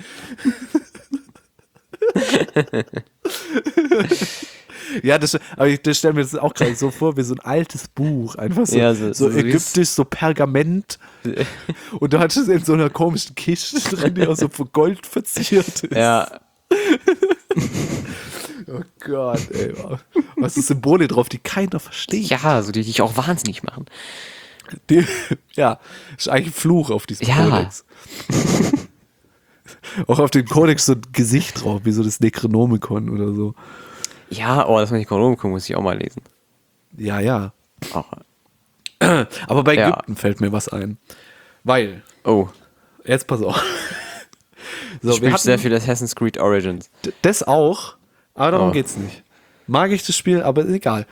[SPEAKER 2] Ja, das stelle mir das auch gerade so vor, wie so ein altes Buch. Einfach so,
[SPEAKER 1] Ja,
[SPEAKER 2] so
[SPEAKER 1] so wie
[SPEAKER 2] ägyptisch, so Pergament. Und du hattest es in so einer komischen Kiste drin, die auch so von Gold verziert ist.
[SPEAKER 1] Ja,
[SPEAKER 2] Oh Gott, ey. Was sind Symbole drauf, die keiner versteht.
[SPEAKER 1] ja, so die dich auch wahnsinnig machen.
[SPEAKER 2] Die, ja, ist eigentlich ein Fluch auf diesem
[SPEAKER 1] Ja.
[SPEAKER 2] Kodex. Auch auf dem Kodex so ein Gesicht drauf, wie so das Necronomicon oder so.
[SPEAKER 1] Ja, oh, das muss ich gucken, muss ich auch mal lesen.
[SPEAKER 2] Ja, ja.
[SPEAKER 1] Oh,
[SPEAKER 2] Aber bei
[SPEAKER 1] Ja.
[SPEAKER 2] Ägypten fällt mir was ein. Weil,
[SPEAKER 1] oh.
[SPEAKER 2] jetzt pass auf.
[SPEAKER 1] Du
[SPEAKER 2] So, wir
[SPEAKER 1] spielst sehr
[SPEAKER 2] hatten
[SPEAKER 1] viel Assassin's Creed Origins.
[SPEAKER 2] das auch, aber darum
[SPEAKER 1] Oh.
[SPEAKER 2] geht's nicht. Mag ich das Spiel, aber ist egal.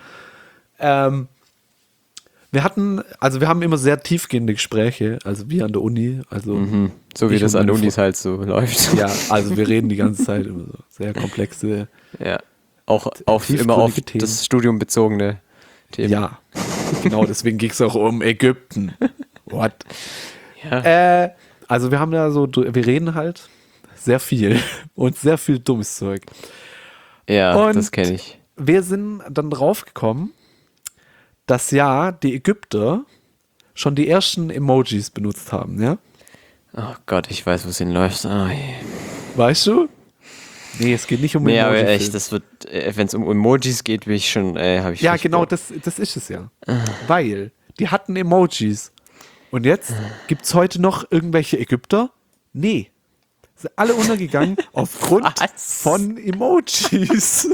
[SPEAKER 2] Wir haben immer sehr tiefgehende Gespräche, also wie an der Uni, also
[SPEAKER 1] So wie
[SPEAKER 2] Ich
[SPEAKER 1] das
[SPEAKER 2] und
[SPEAKER 1] an
[SPEAKER 2] meine
[SPEAKER 1] Unis halt so läuft.
[SPEAKER 2] ja, also wir reden die ganze Zeit über so sehr komplexe,
[SPEAKER 1] Ja. Auch immer
[SPEAKER 2] tiefgründige
[SPEAKER 1] auf
[SPEAKER 2] Themen.
[SPEAKER 1] das Studium bezogene Themen.
[SPEAKER 2] ja, genau, deswegen ging's auch um Ägypten. What?
[SPEAKER 1] Ja.
[SPEAKER 2] Also wir haben da so, wir reden halt sehr viel und sehr viel dummes Zeug.
[SPEAKER 1] Ja,
[SPEAKER 2] Und
[SPEAKER 1] das kenne ich.
[SPEAKER 2] Wir sind dann draufgekommen, dass ja die Ägypter schon die ersten Emojis benutzt haben, ja?
[SPEAKER 1] Oh Gott, ich weiß, wo es hinläuft. Oh, je.
[SPEAKER 2] Weißt du? Nee, es geht nicht um
[SPEAKER 1] Nee, aber
[SPEAKER 2] Emojis.
[SPEAKER 1] echt, das wird, wenn es um Emojis geht, bin ich schon, habe ich
[SPEAKER 2] Ja,
[SPEAKER 1] richtig
[SPEAKER 2] genau,
[SPEAKER 1] Bock.
[SPEAKER 2] das ist es ja. Weil die hatten Emojis. Und jetzt gibt's heute noch irgendwelche Ägypter? Nee. Sind alle untergegangen aufgrund
[SPEAKER 1] Was?
[SPEAKER 2] von Emojis.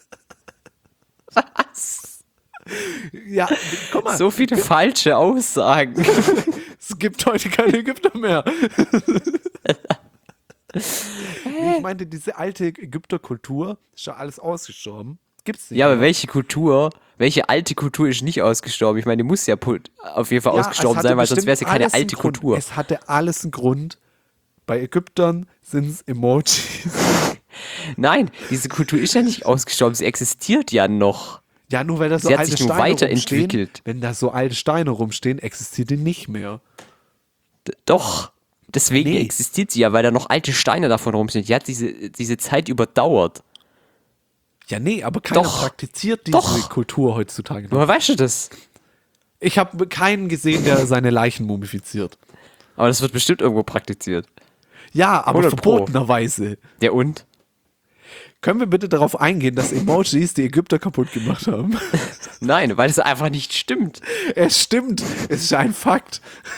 [SPEAKER 1] Was?
[SPEAKER 2] Ja, guck mal,
[SPEAKER 1] So viele falsche Aussagen.
[SPEAKER 2] es gibt heute keine Ägypter mehr. meinte, diese alte Ägypterkultur ist ja alles ausgestorben. Gibt's nicht
[SPEAKER 1] Ja, aber
[SPEAKER 2] mehr.
[SPEAKER 1] welche alte Kultur ist nicht ausgestorben? Ich meine, die muss ja auf jeden Fall
[SPEAKER 2] Ja,
[SPEAKER 1] ausgestorben
[SPEAKER 2] es hatte
[SPEAKER 1] sein, weil sonst
[SPEAKER 2] bestimmt
[SPEAKER 1] wäre es ja keine
[SPEAKER 2] alles einen
[SPEAKER 1] alte
[SPEAKER 2] Grund.
[SPEAKER 1] Kultur.
[SPEAKER 2] Es hatte alles einen Grund. Bei Ägyptern sind es Emojis.
[SPEAKER 1] Nein, diese Kultur ist ja nicht ausgestorben, sie existiert ja noch.
[SPEAKER 2] Ja, nur weil da so
[SPEAKER 1] Sie hat
[SPEAKER 2] alte
[SPEAKER 1] sich nur
[SPEAKER 2] Steine
[SPEAKER 1] weiterentwickelt.
[SPEAKER 2] rumstehen. Wenn da so alte Steine rumstehen, existiert die nicht mehr.
[SPEAKER 1] Doch. Deswegen
[SPEAKER 2] Nee.
[SPEAKER 1] existiert sie ja, weil da noch alte Steine davon rumstehen. Die hat diese Zeit überdauert.
[SPEAKER 2] Ja, nee, aber keiner
[SPEAKER 1] Doch.
[SPEAKER 2] praktiziert diese
[SPEAKER 1] Doch.
[SPEAKER 2] Kultur heutzutage noch.
[SPEAKER 1] Woher weißt du das?
[SPEAKER 2] Ich habe keinen gesehen, der seine Leichen mumifiziert.
[SPEAKER 1] Aber das wird bestimmt irgendwo praktiziert.
[SPEAKER 2] Ja, aber
[SPEAKER 1] 100 Pro.
[SPEAKER 2] verbotenerweise.
[SPEAKER 1] Ja und?
[SPEAKER 2] Können wir bitte darauf eingehen, dass Emojis die Ägypter kaputt gemacht haben?
[SPEAKER 1] Nein, weil es einfach nicht stimmt.
[SPEAKER 2] Es stimmt, es ist ein Fakt.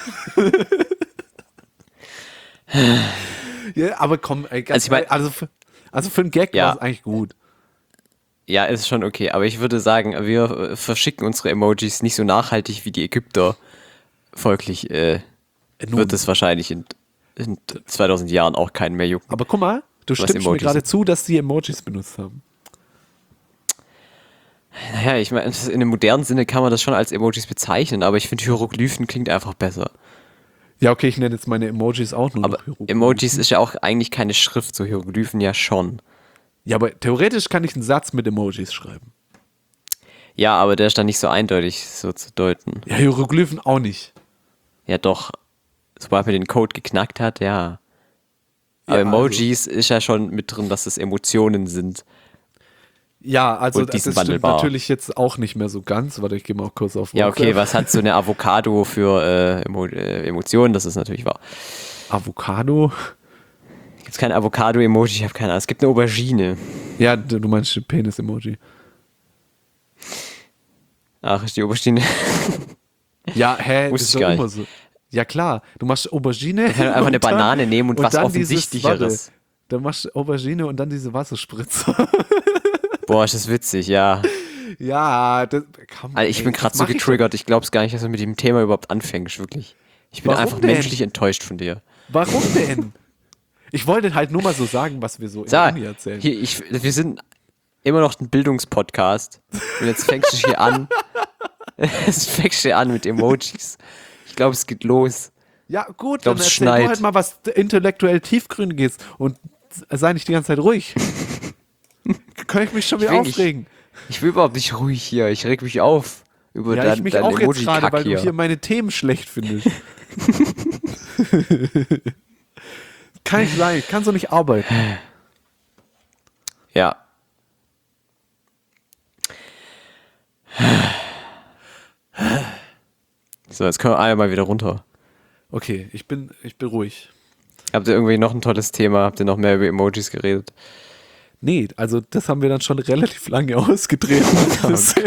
[SPEAKER 2] Ja, aber komm, ey, ganz
[SPEAKER 1] Also ich mein-
[SPEAKER 2] ehrlich, also für einen Gag
[SPEAKER 1] Ja.
[SPEAKER 2] war es eigentlich gut.
[SPEAKER 1] Ja, ist schon okay. Aber ich würde sagen, wir verschicken unsere Emojis nicht so nachhaltig wie die Ägypter. Folglich
[SPEAKER 2] Nun,
[SPEAKER 1] wird es wahrscheinlich in 2000 Jahren auch keinen mehr jucken.
[SPEAKER 2] aber guck mal, du
[SPEAKER 1] Was
[SPEAKER 2] stimmst mir
[SPEAKER 1] Emojis
[SPEAKER 2] gerade
[SPEAKER 1] sind.
[SPEAKER 2] zu, dass die Emojis benutzt haben.
[SPEAKER 1] Naja, ich meine, in einem modernen Sinne kann man das schon als Emojis bezeichnen, aber ich finde Hieroglyphen klingt einfach besser.
[SPEAKER 2] Ja, okay, ich nenne jetzt meine Emojis auch nur
[SPEAKER 1] Aber
[SPEAKER 2] noch Hieroglyphen.
[SPEAKER 1] Emojis ist ja auch eigentlich keine Schrift, so Hieroglyphen ja schon.
[SPEAKER 2] Ja, aber theoretisch kann ich einen Satz mit Emojis schreiben.
[SPEAKER 1] Ja, aber der ist dann nicht so eindeutig so zu deuten.
[SPEAKER 2] Ja, Hieroglyphen auch nicht.
[SPEAKER 1] Ja, doch. Sobald man den Code geknackt hat, ja. Aber
[SPEAKER 2] Ja,
[SPEAKER 1] Emojis ist ja schon mit drin, dass es Emotionen sind.
[SPEAKER 2] Ja, also
[SPEAKER 1] Und die
[SPEAKER 2] das
[SPEAKER 1] sind
[SPEAKER 2] stimmt
[SPEAKER 1] wandelbar.
[SPEAKER 2] natürlich jetzt auch nicht mehr so ganz. Warte, ich gehe mal auch kurz auf
[SPEAKER 1] Ja, okay,
[SPEAKER 2] WhatsApp.
[SPEAKER 1] was hat so eine Avocado für Emotionen? Das ist natürlich wahr.
[SPEAKER 2] Avocado?
[SPEAKER 1] Gibt es kein Avocado-Emoji? Ich habe keine Ahnung. Es gibt eine Aubergine.
[SPEAKER 2] Ja, du meinst Penis-Emoji.
[SPEAKER 1] Ach, ist die Aubergine.
[SPEAKER 2] Ja, hä?
[SPEAKER 1] Wusste
[SPEAKER 2] ist
[SPEAKER 1] ich
[SPEAKER 2] doch
[SPEAKER 1] gar
[SPEAKER 2] immer
[SPEAKER 1] nicht.
[SPEAKER 2] so. Ja, klar. Du machst Aubergine.
[SPEAKER 1] kann einfach eine
[SPEAKER 2] und dann-
[SPEAKER 1] Banane nehmen und was
[SPEAKER 2] dann
[SPEAKER 1] Offensichtlicheres.
[SPEAKER 2] Warte, dann machst du Aubergine und dann diese Wasserspritzer.
[SPEAKER 1] Boah, ist das witzig, ja.
[SPEAKER 2] Ja, das kann
[SPEAKER 1] Also ich bin gerade so getriggert. Ich glaube es gar nicht, dass du mit dem Thema überhaupt anfängst, wirklich. Ich bin
[SPEAKER 2] Warum
[SPEAKER 1] einfach
[SPEAKER 2] denn?
[SPEAKER 1] menschlich enttäuscht von dir.
[SPEAKER 2] Warum denn? Ich wollte halt nur mal so sagen, was wir so in der
[SPEAKER 1] Sag,
[SPEAKER 2] Uni erzählen.
[SPEAKER 1] hier, wir sind immer noch ein Bildungspodcast. Und jetzt fängst du hier an. Jetzt fängst du hier an mit Emojis. Ich glaube, es geht los.
[SPEAKER 2] Ja, gut,
[SPEAKER 1] glaub,
[SPEAKER 2] dann
[SPEAKER 1] es
[SPEAKER 2] erzähl
[SPEAKER 1] schneit.
[SPEAKER 2] du halt mal, was intellektuell tiefgründiges und sei nicht die ganze Zeit ruhig. Kann ich mich schon wieder
[SPEAKER 1] will nicht.
[SPEAKER 2] aufregen.
[SPEAKER 1] Ich will überhaupt nicht ruhig hier. Ich reg mich auf über
[SPEAKER 2] Ja, ich mich auch jetzt gerade,
[SPEAKER 1] Emoji-Kack
[SPEAKER 2] weil du
[SPEAKER 1] hier.
[SPEAKER 2] hier meine Themen schlecht findest. Kann nicht sein, ich kann so nicht arbeiten.
[SPEAKER 1] Ja. So, jetzt können wir alle mal wieder runter.
[SPEAKER 2] Okay, ich bin ruhig.
[SPEAKER 1] Habt ihr irgendwie noch ein tolles Thema? Habt ihr noch mehr über Emojis geredet?
[SPEAKER 2] Nee, also das haben wir dann schon relativ lange ausgedreht. Das-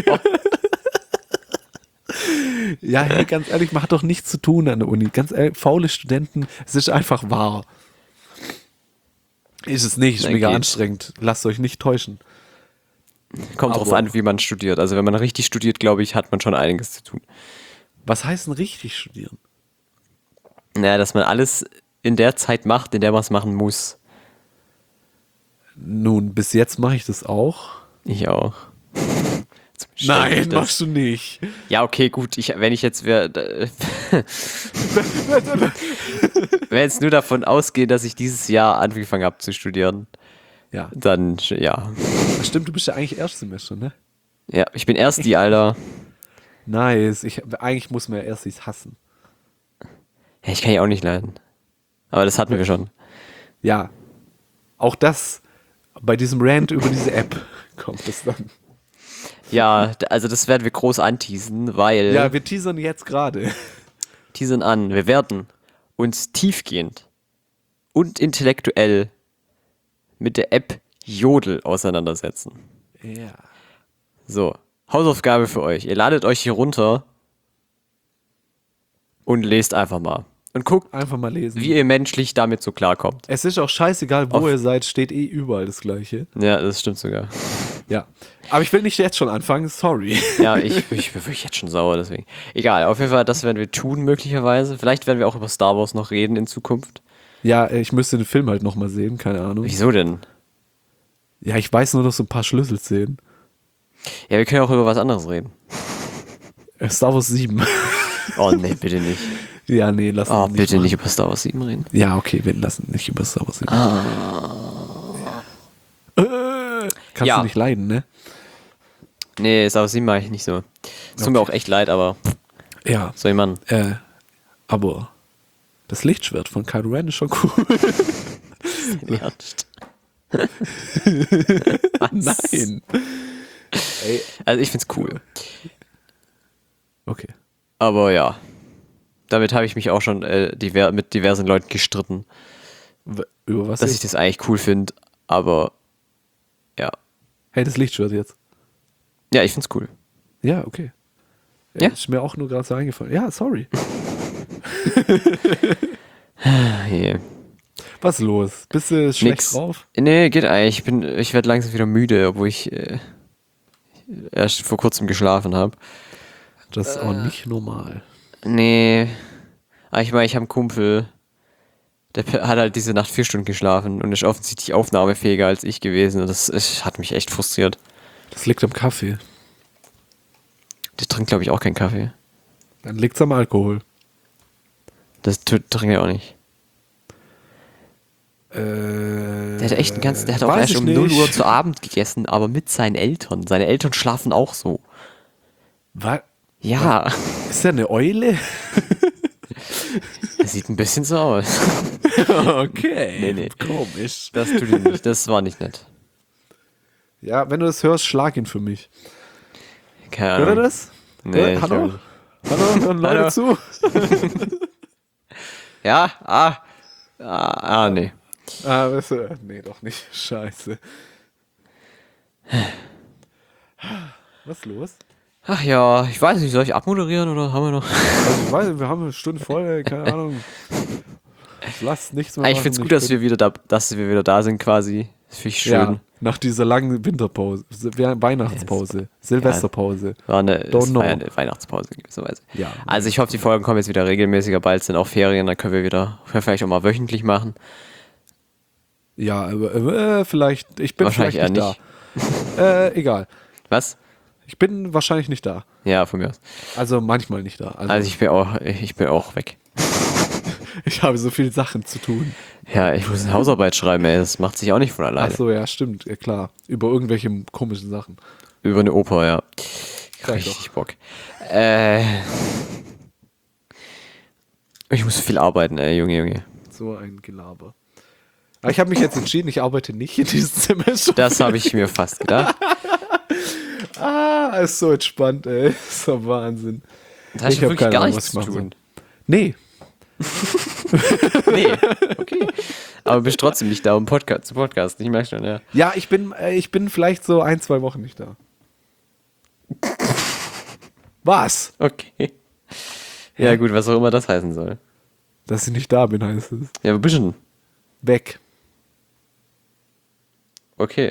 [SPEAKER 2] Ja, hey, ganz ehrlich, man hat doch nichts zu tun an der Uni. Ganz ehrlich, faule Studenten, es ist einfach wahr. Ist es nicht, ist
[SPEAKER 1] Na,
[SPEAKER 2] mega
[SPEAKER 1] geht.
[SPEAKER 2] anstrengend. Lasst euch nicht täuschen.
[SPEAKER 1] Kommt drauf
[SPEAKER 2] Aber-
[SPEAKER 1] an, wie man studiert. Also wenn man richtig studiert, glaube ich, hat man schon einiges zu tun.
[SPEAKER 2] Was heißt denn richtig studieren?
[SPEAKER 1] Naja, dass man alles in der Zeit macht, in der man es machen muss.
[SPEAKER 2] Nun, bis jetzt mache ich das auch.
[SPEAKER 1] Ich auch. Jetzt
[SPEAKER 2] Nein,
[SPEAKER 1] ständig das.
[SPEAKER 2] machst du nicht.
[SPEAKER 1] Ja, okay, gut. Wenn ich jetzt wenn jetzt nur davon ausgehe, dass ich dieses Jahr angefangen habe zu studieren,
[SPEAKER 2] Ja,
[SPEAKER 1] dann ja.
[SPEAKER 2] das stimmt, du bist ja eigentlich Erstsemester, ne?
[SPEAKER 1] Ja, ich bin erst die, Alter.
[SPEAKER 2] Nice. Eigentlich muss man ja Erstis hassen.
[SPEAKER 1] Ja, ich kann ja auch nicht leiden. Aber das hatten wir schon.
[SPEAKER 2] Ja. Auch das, bei diesem Rant über diese App kommt es dann.
[SPEAKER 1] Ja, also das werden wir groß anteasen, weil
[SPEAKER 2] Ja, wir teasern jetzt gerade.
[SPEAKER 1] teasern an, wir werden uns tiefgehend und intellektuell mit der App Jodel auseinandersetzen.
[SPEAKER 2] Ja.
[SPEAKER 1] So, Hausaufgabe für euch. Ihr ladet euch hier runter und lest einfach mal. Und guckt,
[SPEAKER 2] Einfach mal lesen.
[SPEAKER 1] wie ihr menschlich damit so klarkommt.
[SPEAKER 2] Es ist auch scheißegal, wo
[SPEAKER 1] Auf-
[SPEAKER 2] ihr seid, steht eh überall das Gleiche.
[SPEAKER 1] Ja, das stimmt sogar.
[SPEAKER 2] Ja. Aber ich will nicht jetzt schon anfangen, sorry.
[SPEAKER 1] Ja, ich bin wirklich jetzt schon sauer, deswegen. Egal, auf jeden Fall, das werden wir tun, möglicherweise. Vielleicht werden wir auch über Star Wars noch reden in Zukunft.
[SPEAKER 2] Ja, ich müsste den Film halt nochmal sehen, keine Ahnung.
[SPEAKER 1] Wieso denn?
[SPEAKER 2] Ja, ich weiß nur noch so ein paar Schlüsselszenen.
[SPEAKER 1] Ja, wir können auch über was anderes reden.
[SPEAKER 2] Star Wars 7.
[SPEAKER 1] Oh, nee, bitte nicht.
[SPEAKER 2] Ja, nee, lass
[SPEAKER 1] Oh,
[SPEAKER 2] uns
[SPEAKER 1] bitte
[SPEAKER 2] machen.
[SPEAKER 1] nicht über Star Wars 7 reden.
[SPEAKER 2] Ja, okay, wir lassen nicht über Star Wars 7. Kannst
[SPEAKER 1] Ja.
[SPEAKER 2] du nicht leiden, ne?
[SPEAKER 1] Nee, Star Wars 7 mache ich nicht so. Es tut mir auch echt leid, aber
[SPEAKER 2] Ja,
[SPEAKER 1] soll ich machen?
[SPEAKER 2] aber das Lichtschwert von Kylo Ren ist schon cool.
[SPEAKER 1] Ernst?
[SPEAKER 2] Nein. Ey,
[SPEAKER 1] Also ich find's cool.
[SPEAKER 2] okay.
[SPEAKER 1] Aber ja. Damit habe ich mich auch schon mit diversen Leuten gestritten,
[SPEAKER 2] Über was?
[SPEAKER 1] dass ich das eigentlich cool finde, aber ja.
[SPEAKER 2] Hey, das Lichtschwert jetzt.
[SPEAKER 1] Ja, ich find's cool.
[SPEAKER 2] Ja, okay.
[SPEAKER 1] Ja?
[SPEAKER 2] Ist mir auch nur gerade so eingefallen. Ja, sorry.
[SPEAKER 1] Hey.
[SPEAKER 2] Was ist los? Bist du schlecht
[SPEAKER 1] Nix.
[SPEAKER 2] drauf?
[SPEAKER 1] Nee, geht eigentlich. Ich werde langsam wieder müde, obwohl ich erst vor kurzem geschlafen habe.
[SPEAKER 2] Das ist auch nicht normal.
[SPEAKER 1] Nee. Aber ich meine, ich habe einen Kumpel, der hat halt diese Nacht 4 Stunden geschlafen und ist offensichtlich aufnahmefähiger als ich gewesen. Und das hat mich echt frustriert.
[SPEAKER 2] Das liegt am Kaffee.
[SPEAKER 1] Der trinkt, glaube ich, auch keinen Kaffee.
[SPEAKER 2] Dann liegt es am Alkohol.
[SPEAKER 1] Das trinkt er auch nicht. Der hat auch
[SPEAKER 2] weiß
[SPEAKER 1] erst
[SPEAKER 2] ich
[SPEAKER 1] um
[SPEAKER 2] nicht.
[SPEAKER 1] 0 Uhr zu Abend gegessen, aber mit seinen Eltern. Seine Eltern schlafen auch so.
[SPEAKER 2] Was?
[SPEAKER 1] Ja,
[SPEAKER 2] Ist der eine Eule?
[SPEAKER 1] das sieht ein bisschen so aus.
[SPEAKER 2] Okay.
[SPEAKER 1] Nee.
[SPEAKER 2] Komisch.
[SPEAKER 1] Das tut ihm nicht. Das war nicht nett.
[SPEAKER 2] Ja, wenn du das hörst, schlag ihn für mich.
[SPEAKER 1] Keine
[SPEAKER 2] Hört er
[SPEAKER 1] Ahnung.
[SPEAKER 2] das?
[SPEAKER 1] Nee, ich
[SPEAKER 2] Hallo?
[SPEAKER 1] glaub
[SPEAKER 2] Hallo, hören Leute
[SPEAKER 1] Hallo.
[SPEAKER 2] zu?
[SPEAKER 1] Ja, nee.
[SPEAKER 2] Nee, doch nicht. Scheiße. Was ist los?
[SPEAKER 1] Ach ja, ich weiß nicht, soll ich abmoderieren oder haben wir noch?
[SPEAKER 2] Also ich weiß, wir haben eine Stunde voll, keine Ahnung. Lass nichts mehr
[SPEAKER 1] Ich
[SPEAKER 2] machen.
[SPEAKER 1] find's gut, dass wir wieder da sind quasi. Das finde ich schön.
[SPEAKER 2] Ja, nach dieser langen Winterpause, Weihnachtspause, Silvesterpause.
[SPEAKER 1] Es war
[SPEAKER 2] know.
[SPEAKER 1] ja eine Weihnachtspause in gewisser Weise.
[SPEAKER 2] Ja.
[SPEAKER 1] Also ich hoffe, die Folgen kommen jetzt wieder regelmäßiger. Bald sind auch Ferien, dann können wir vielleicht auch mal wöchentlich machen.
[SPEAKER 2] Ja, vielleicht, ich bin
[SPEAKER 1] Wahrscheinlich
[SPEAKER 2] vielleicht
[SPEAKER 1] eher
[SPEAKER 2] nicht da. Egal.
[SPEAKER 1] Was?
[SPEAKER 2] Ich bin wahrscheinlich nicht da.
[SPEAKER 1] Ja, von mir aus.
[SPEAKER 2] Also manchmal nicht da.
[SPEAKER 1] Also ich bin auch weg.
[SPEAKER 2] ich habe so viele Sachen zu tun.
[SPEAKER 1] Ja, ich muss eine Hausarbeit schreiben, ey. Das macht sich auch nicht von alleine.
[SPEAKER 2] Ach so, ja, stimmt, ja, klar. Über irgendwelche komischen Sachen.
[SPEAKER 1] Über eine Oper, ja.
[SPEAKER 2] Sag
[SPEAKER 1] Richtig Bock. Ich muss viel arbeiten, ey, Junge.
[SPEAKER 2] So ein Gelaber. Aber ich habe mich jetzt entschieden, ich arbeite nicht in diesem Semester.
[SPEAKER 1] Das habe ich mir fast gedacht.
[SPEAKER 2] Ist so entspannt, ey. Ist so Wahnsinn.
[SPEAKER 1] Das hast
[SPEAKER 2] Ich
[SPEAKER 1] du
[SPEAKER 2] hab
[SPEAKER 1] wirklich
[SPEAKER 2] keine
[SPEAKER 1] gar
[SPEAKER 2] Ahnung,
[SPEAKER 1] nichts
[SPEAKER 2] was
[SPEAKER 1] zu
[SPEAKER 2] ich
[SPEAKER 1] tun.
[SPEAKER 2] Nee,
[SPEAKER 1] Nee, okay. Aber bist trotzdem nicht da, um zu podcasten. Ich merke schon, ja.
[SPEAKER 2] ja, ich bin vielleicht so 1-2 Wochen nicht da. Was?
[SPEAKER 1] Okay. Ja, gut, was auch immer das heißen soll.
[SPEAKER 2] Dass ich nicht da bin, heißt es.
[SPEAKER 1] Ja, wo bist du denn?
[SPEAKER 2] Weg.
[SPEAKER 1] Okay.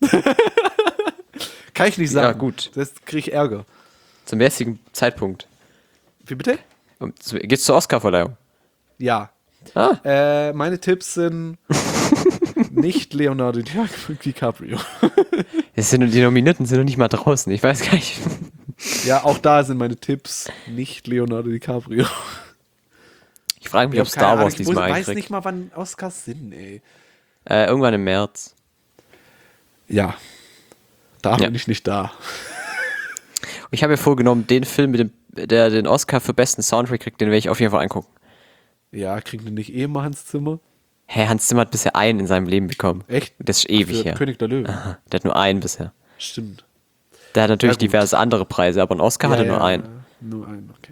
[SPEAKER 2] Kann ich nicht sagen.
[SPEAKER 1] Ja, gut.
[SPEAKER 2] Das kriege ich Ärger.
[SPEAKER 1] Zum jetzigen Zeitpunkt.
[SPEAKER 2] Wie bitte?
[SPEAKER 1] Geht's zur Oscarverleihung?
[SPEAKER 2] Ja.
[SPEAKER 1] Ah.
[SPEAKER 2] Meine Tipps sind nicht Leonardo DiCaprio.
[SPEAKER 1] Die Nominierten sind noch nicht mal draußen. Ich weiß gar nicht.
[SPEAKER 2] Ja, auch da sind meine Tipps nicht Leonardo DiCaprio.
[SPEAKER 1] Ich frage mich,
[SPEAKER 2] Ich
[SPEAKER 1] ob
[SPEAKER 2] hab
[SPEAKER 1] Star
[SPEAKER 2] keine
[SPEAKER 1] Wars
[SPEAKER 2] Ahnung,
[SPEAKER 1] diesmal
[SPEAKER 2] Ich weiß
[SPEAKER 1] einkriegt.
[SPEAKER 2] nicht mal, wann Oscars sind, ey.
[SPEAKER 1] Irgendwann im März.
[SPEAKER 2] Ja. Da
[SPEAKER 1] Ja.
[SPEAKER 2] bin ich nicht da.
[SPEAKER 1] Ich habe mir vorgenommen, den Film, der den Oscar für besten Soundtrack kriegt, den werde ich auf jeden Fall angucken.
[SPEAKER 2] Ja, kriegt ihr nicht eh mal Hans Zimmer?
[SPEAKER 1] Hä, Hans Zimmer hat bisher einen in seinem Leben bekommen.
[SPEAKER 2] Echt?
[SPEAKER 1] Das ist ewig
[SPEAKER 2] Für
[SPEAKER 1] her.
[SPEAKER 2] König der Löwen.
[SPEAKER 1] Aha, der hat nur einen bisher.
[SPEAKER 2] Stimmt.
[SPEAKER 1] Der hat natürlich
[SPEAKER 2] Ja, gut.
[SPEAKER 1] diverse andere Preise, aber einen Oscar hat er nur einen.
[SPEAKER 2] Nur einen, okay.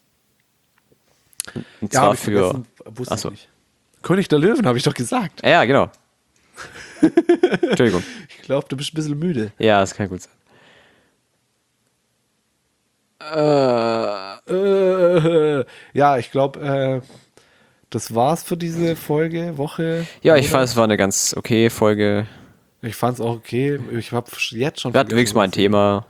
[SPEAKER 1] Und
[SPEAKER 2] Ja,
[SPEAKER 1] zwar
[SPEAKER 2] hab ich
[SPEAKER 1] für.
[SPEAKER 2] vergessen, wusste
[SPEAKER 1] Achso.
[SPEAKER 2] ich nicht. König der Löwen, habe ich doch gesagt.
[SPEAKER 1] Ja, genau. Entschuldigung.
[SPEAKER 2] Ich glaube, du bist ein bisschen müde.
[SPEAKER 1] Ja, das kann gut sein.
[SPEAKER 2] Ja, ich glaube, das war's für diese Woche.
[SPEAKER 1] Ja, ich fand, es war eine ganz okay Folge.
[SPEAKER 2] Ich fand's auch okay. Ich habe jetzt schon
[SPEAKER 1] Wir hatten wenigstens mal ein Thema.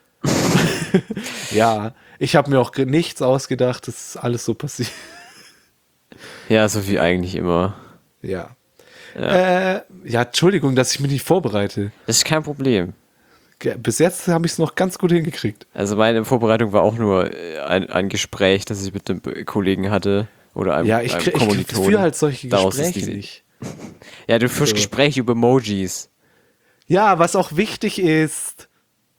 [SPEAKER 2] Ja, ich habe mir auch nichts ausgedacht. Das ist alles so passiert.
[SPEAKER 1] Ja, so wie eigentlich immer.
[SPEAKER 2] Ja. Ja, Entschuldigung, dass ich mich nicht vorbereite.
[SPEAKER 1] Das ist kein Problem.
[SPEAKER 2] Bis jetzt habe ich es noch ganz gut hingekriegt.
[SPEAKER 1] Also meine Vorbereitung war auch nur ein Gespräch, das ich mit einem Kollegen hatte oder einem,
[SPEAKER 2] Ja,
[SPEAKER 1] einem
[SPEAKER 2] ich
[SPEAKER 1] Kommilitonen.
[SPEAKER 2] führe halt solche
[SPEAKER 1] Daraus ist
[SPEAKER 2] Gespräche
[SPEAKER 1] diese-
[SPEAKER 2] nicht.
[SPEAKER 1] Ja, du führst
[SPEAKER 2] So.
[SPEAKER 1] Gespräche über Emojis.
[SPEAKER 2] Ja, was auch wichtig ist.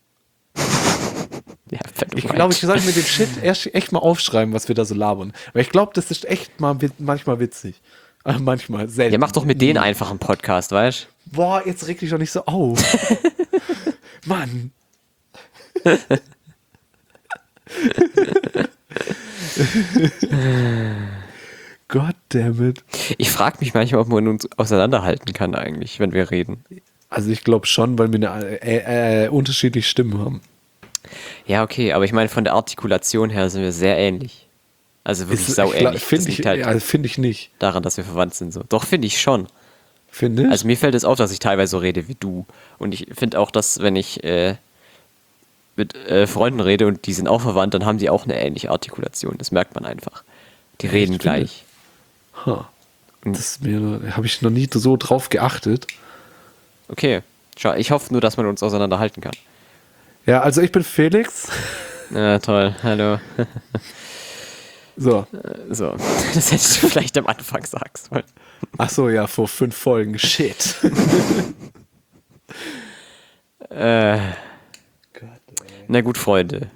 [SPEAKER 1] Ja, fett
[SPEAKER 2] Ich
[SPEAKER 1] right.
[SPEAKER 2] glaube, ich sollte mir den Shit echt mal aufschreiben, was wir da so labern. Weil ich glaube, das ist echt mal manchmal witzig. Manchmal, selten.
[SPEAKER 1] Ja, mach doch mit denen einfach einen Podcast, weißt du?
[SPEAKER 2] Boah, jetzt reg dich doch nicht so auf. Mann. God damn it.
[SPEAKER 1] Ich frage mich manchmal, ob man uns auseinanderhalten kann eigentlich, wenn wir reden.
[SPEAKER 2] Also ich glaube schon, weil wir eine unterschiedliche Stimmen haben.
[SPEAKER 1] Ja, okay, aber ich meine, von der Artikulation her sind wir sehr ähnlich. Also wirklich sau ähnlich. Das
[SPEAKER 2] Finde ich,
[SPEAKER 1] liegt halt
[SPEAKER 2] ja, find ich nicht.
[SPEAKER 1] daran, dass wir verwandt sind. So. Doch, finde ich schon.
[SPEAKER 2] Finde ich?
[SPEAKER 1] Also mir fällt es auf, dass ich teilweise so rede wie du. Und ich finde auch, dass wenn ich mit Freunden rede und die sind auch verwandt, dann haben die auch eine ähnliche Artikulation. Das merkt man einfach. Die reden
[SPEAKER 2] Echt?
[SPEAKER 1] gleich.
[SPEAKER 2] Das habe ich noch nie so drauf geachtet.
[SPEAKER 1] Okay. Schau, ich hoffe nur, dass man uns auseinanderhalten kann.
[SPEAKER 2] Ja, also ich bin Felix.
[SPEAKER 1] Ja, toll. Hallo.
[SPEAKER 2] So.
[SPEAKER 1] So, das hättest du vielleicht am Anfang sagst.
[SPEAKER 2] Ach so, ja, vor 5 Folgen. Shit.
[SPEAKER 1] Na gut, Freunde.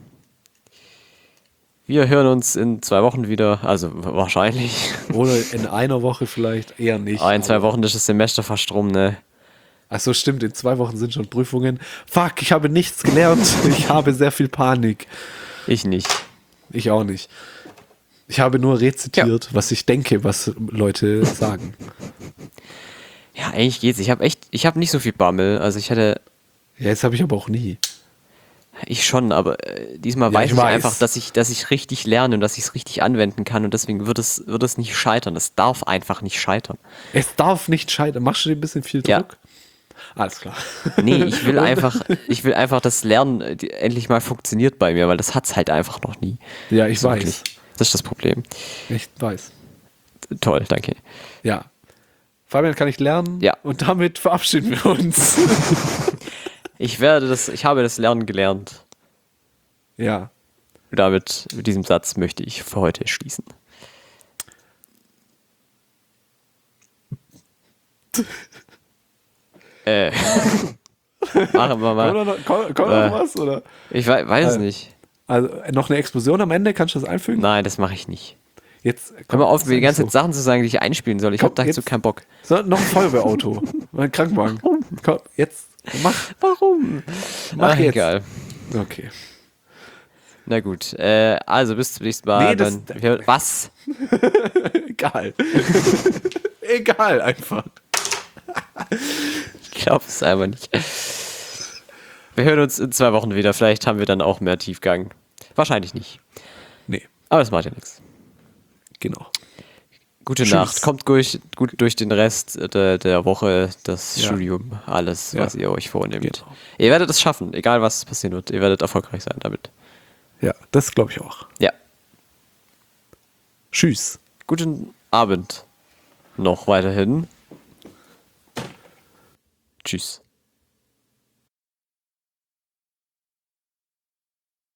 [SPEAKER 1] Wir hören uns in 2 Wochen wieder. Also wahrscheinlich.
[SPEAKER 2] Oder in einer Woche vielleicht eher nicht.
[SPEAKER 1] Aber in 2 Wochen ist das Semester fast rum, ne?
[SPEAKER 2] Ach so, stimmt, in 2 Wochen sind schon Prüfungen. Fuck, ich habe nichts gelernt. Ich habe sehr viel Panik.
[SPEAKER 1] Ich nicht.
[SPEAKER 2] Ich auch nicht. Ich habe nur rezitiert, was ich denke, was Leute sagen.
[SPEAKER 1] Ja, eigentlich geht's. Ich habe nicht so viel Bammel. Also
[SPEAKER 2] Ja, jetzt habe ich aber auch nie.
[SPEAKER 1] ich schon, aber diesmal
[SPEAKER 2] Ja,
[SPEAKER 1] weiß
[SPEAKER 2] ich
[SPEAKER 1] ich
[SPEAKER 2] weiß.
[SPEAKER 1] einfach, dass ich richtig lerne und dass ich es richtig anwenden kann und deswegen wird es nicht scheitern. Es darf einfach nicht scheitern.
[SPEAKER 2] Es darf nicht scheitern. Machst du dir ein bisschen viel
[SPEAKER 1] Ja.
[SPEAKER 2] Druck? Alles klar.
[SPEAKER 1] Nee, ich will einfach, dass Lernen endlich mal funktioniert bei mir, weil das hat's halt einfach noch nie.
[SPEAKER 2] Ja, ich
[SPEAKER 1] So
[SPEAKER 2] weiß.
[SPEAKER 1] wirklich. Das ist das Problem.
[SPEAKER 2] Ich weiß.
[SPEAKER 1] Toll, danke.
[SPEAKER 2] Ja. Fabian, kann ich lernen?
[SPEAKER 1] Ja.
[SPEAKER 2] Und damit verabschieden wir uns.
[SPEAKER 1] Ich habe das Lernen gelernt.
[SPEAKER 2] Ja.
[SPEAKER 1] Und mit diesem Satz möchte ich für heute schließen. Machen wir mal.
[SPEAKER 2] Kommt noch was? Oder?
[SPEAKER 1] Ich weiß nicht.
[SPEAKER 2] Also noch eine Explosion am Ende? Kannst du das einfügen?
[SPEAKER 1] Nein, das mache ich nicht.
[SPEAKER 2] Jetzt,
[SPEAKER 1] Hör mal auf, mir die ganze
[SPEAKER 2] so.
[SPEAKER 1] Zeit Sachen zu sagen, die ich einspielen soll. Ich habe
[SPEAKER 2] Komm,
[SPEAKER 1] dazu
[SPEAKER 2] jetzt.
[SPEAKER 1] keinen Bock.
[SPEAKER 2] So, noch ein Feuerwehrauto. Mein Krankenwagen. Komm, jetzt. Mach
[SPEAKER 1] Warum? Ach,
[SPEAKER 2] jetzt.
[SPEAKER 1] egal.
[SPEAKER 2] Okay.
[SPEAKER 1] Na gut. Also bis zum nächsten Mal.
[SPEAKER 2] Nee,
[SPEAKER 1] Was?
[SPEAKER 2] Egal. Egal, einfach.
[SPEAKER 1] Ich glaube es einfach nicht. Wir hören uns in 2 Wochen wieder. Vielleicht haben wir dann auch mehr Tiefgang. Wahrscheinlich nicht.
[SPEAKER 2] Nee,
[SPEAKER 1] Aber das macht ja nichts.
[SPEAKER 2] genau.
[SPEAKER 1] Gute
[SPEAKER 2] Tschüss.
[SPEAKER 1] Nacht. Kommt gut durch den Rest der Woche, das
[SPEAKER 2] Ja.
[SPEAKER 1] Studium, alles, was ihr euch vornehmt.
[SPEAKER 2] Genau.
[SPEAKER 1] Ihr werdet es schaffen, egal was passieren wird. Ihr werdet erfolgreich sein damit.
[SPEAKER 2] Ja, das glaube ich auch.
[SPEAKER 1] Ja.
[SPEAKER 2] Tschüss.
[SPEAKER 1] Guten Abend noch weiterhin. Tschüss.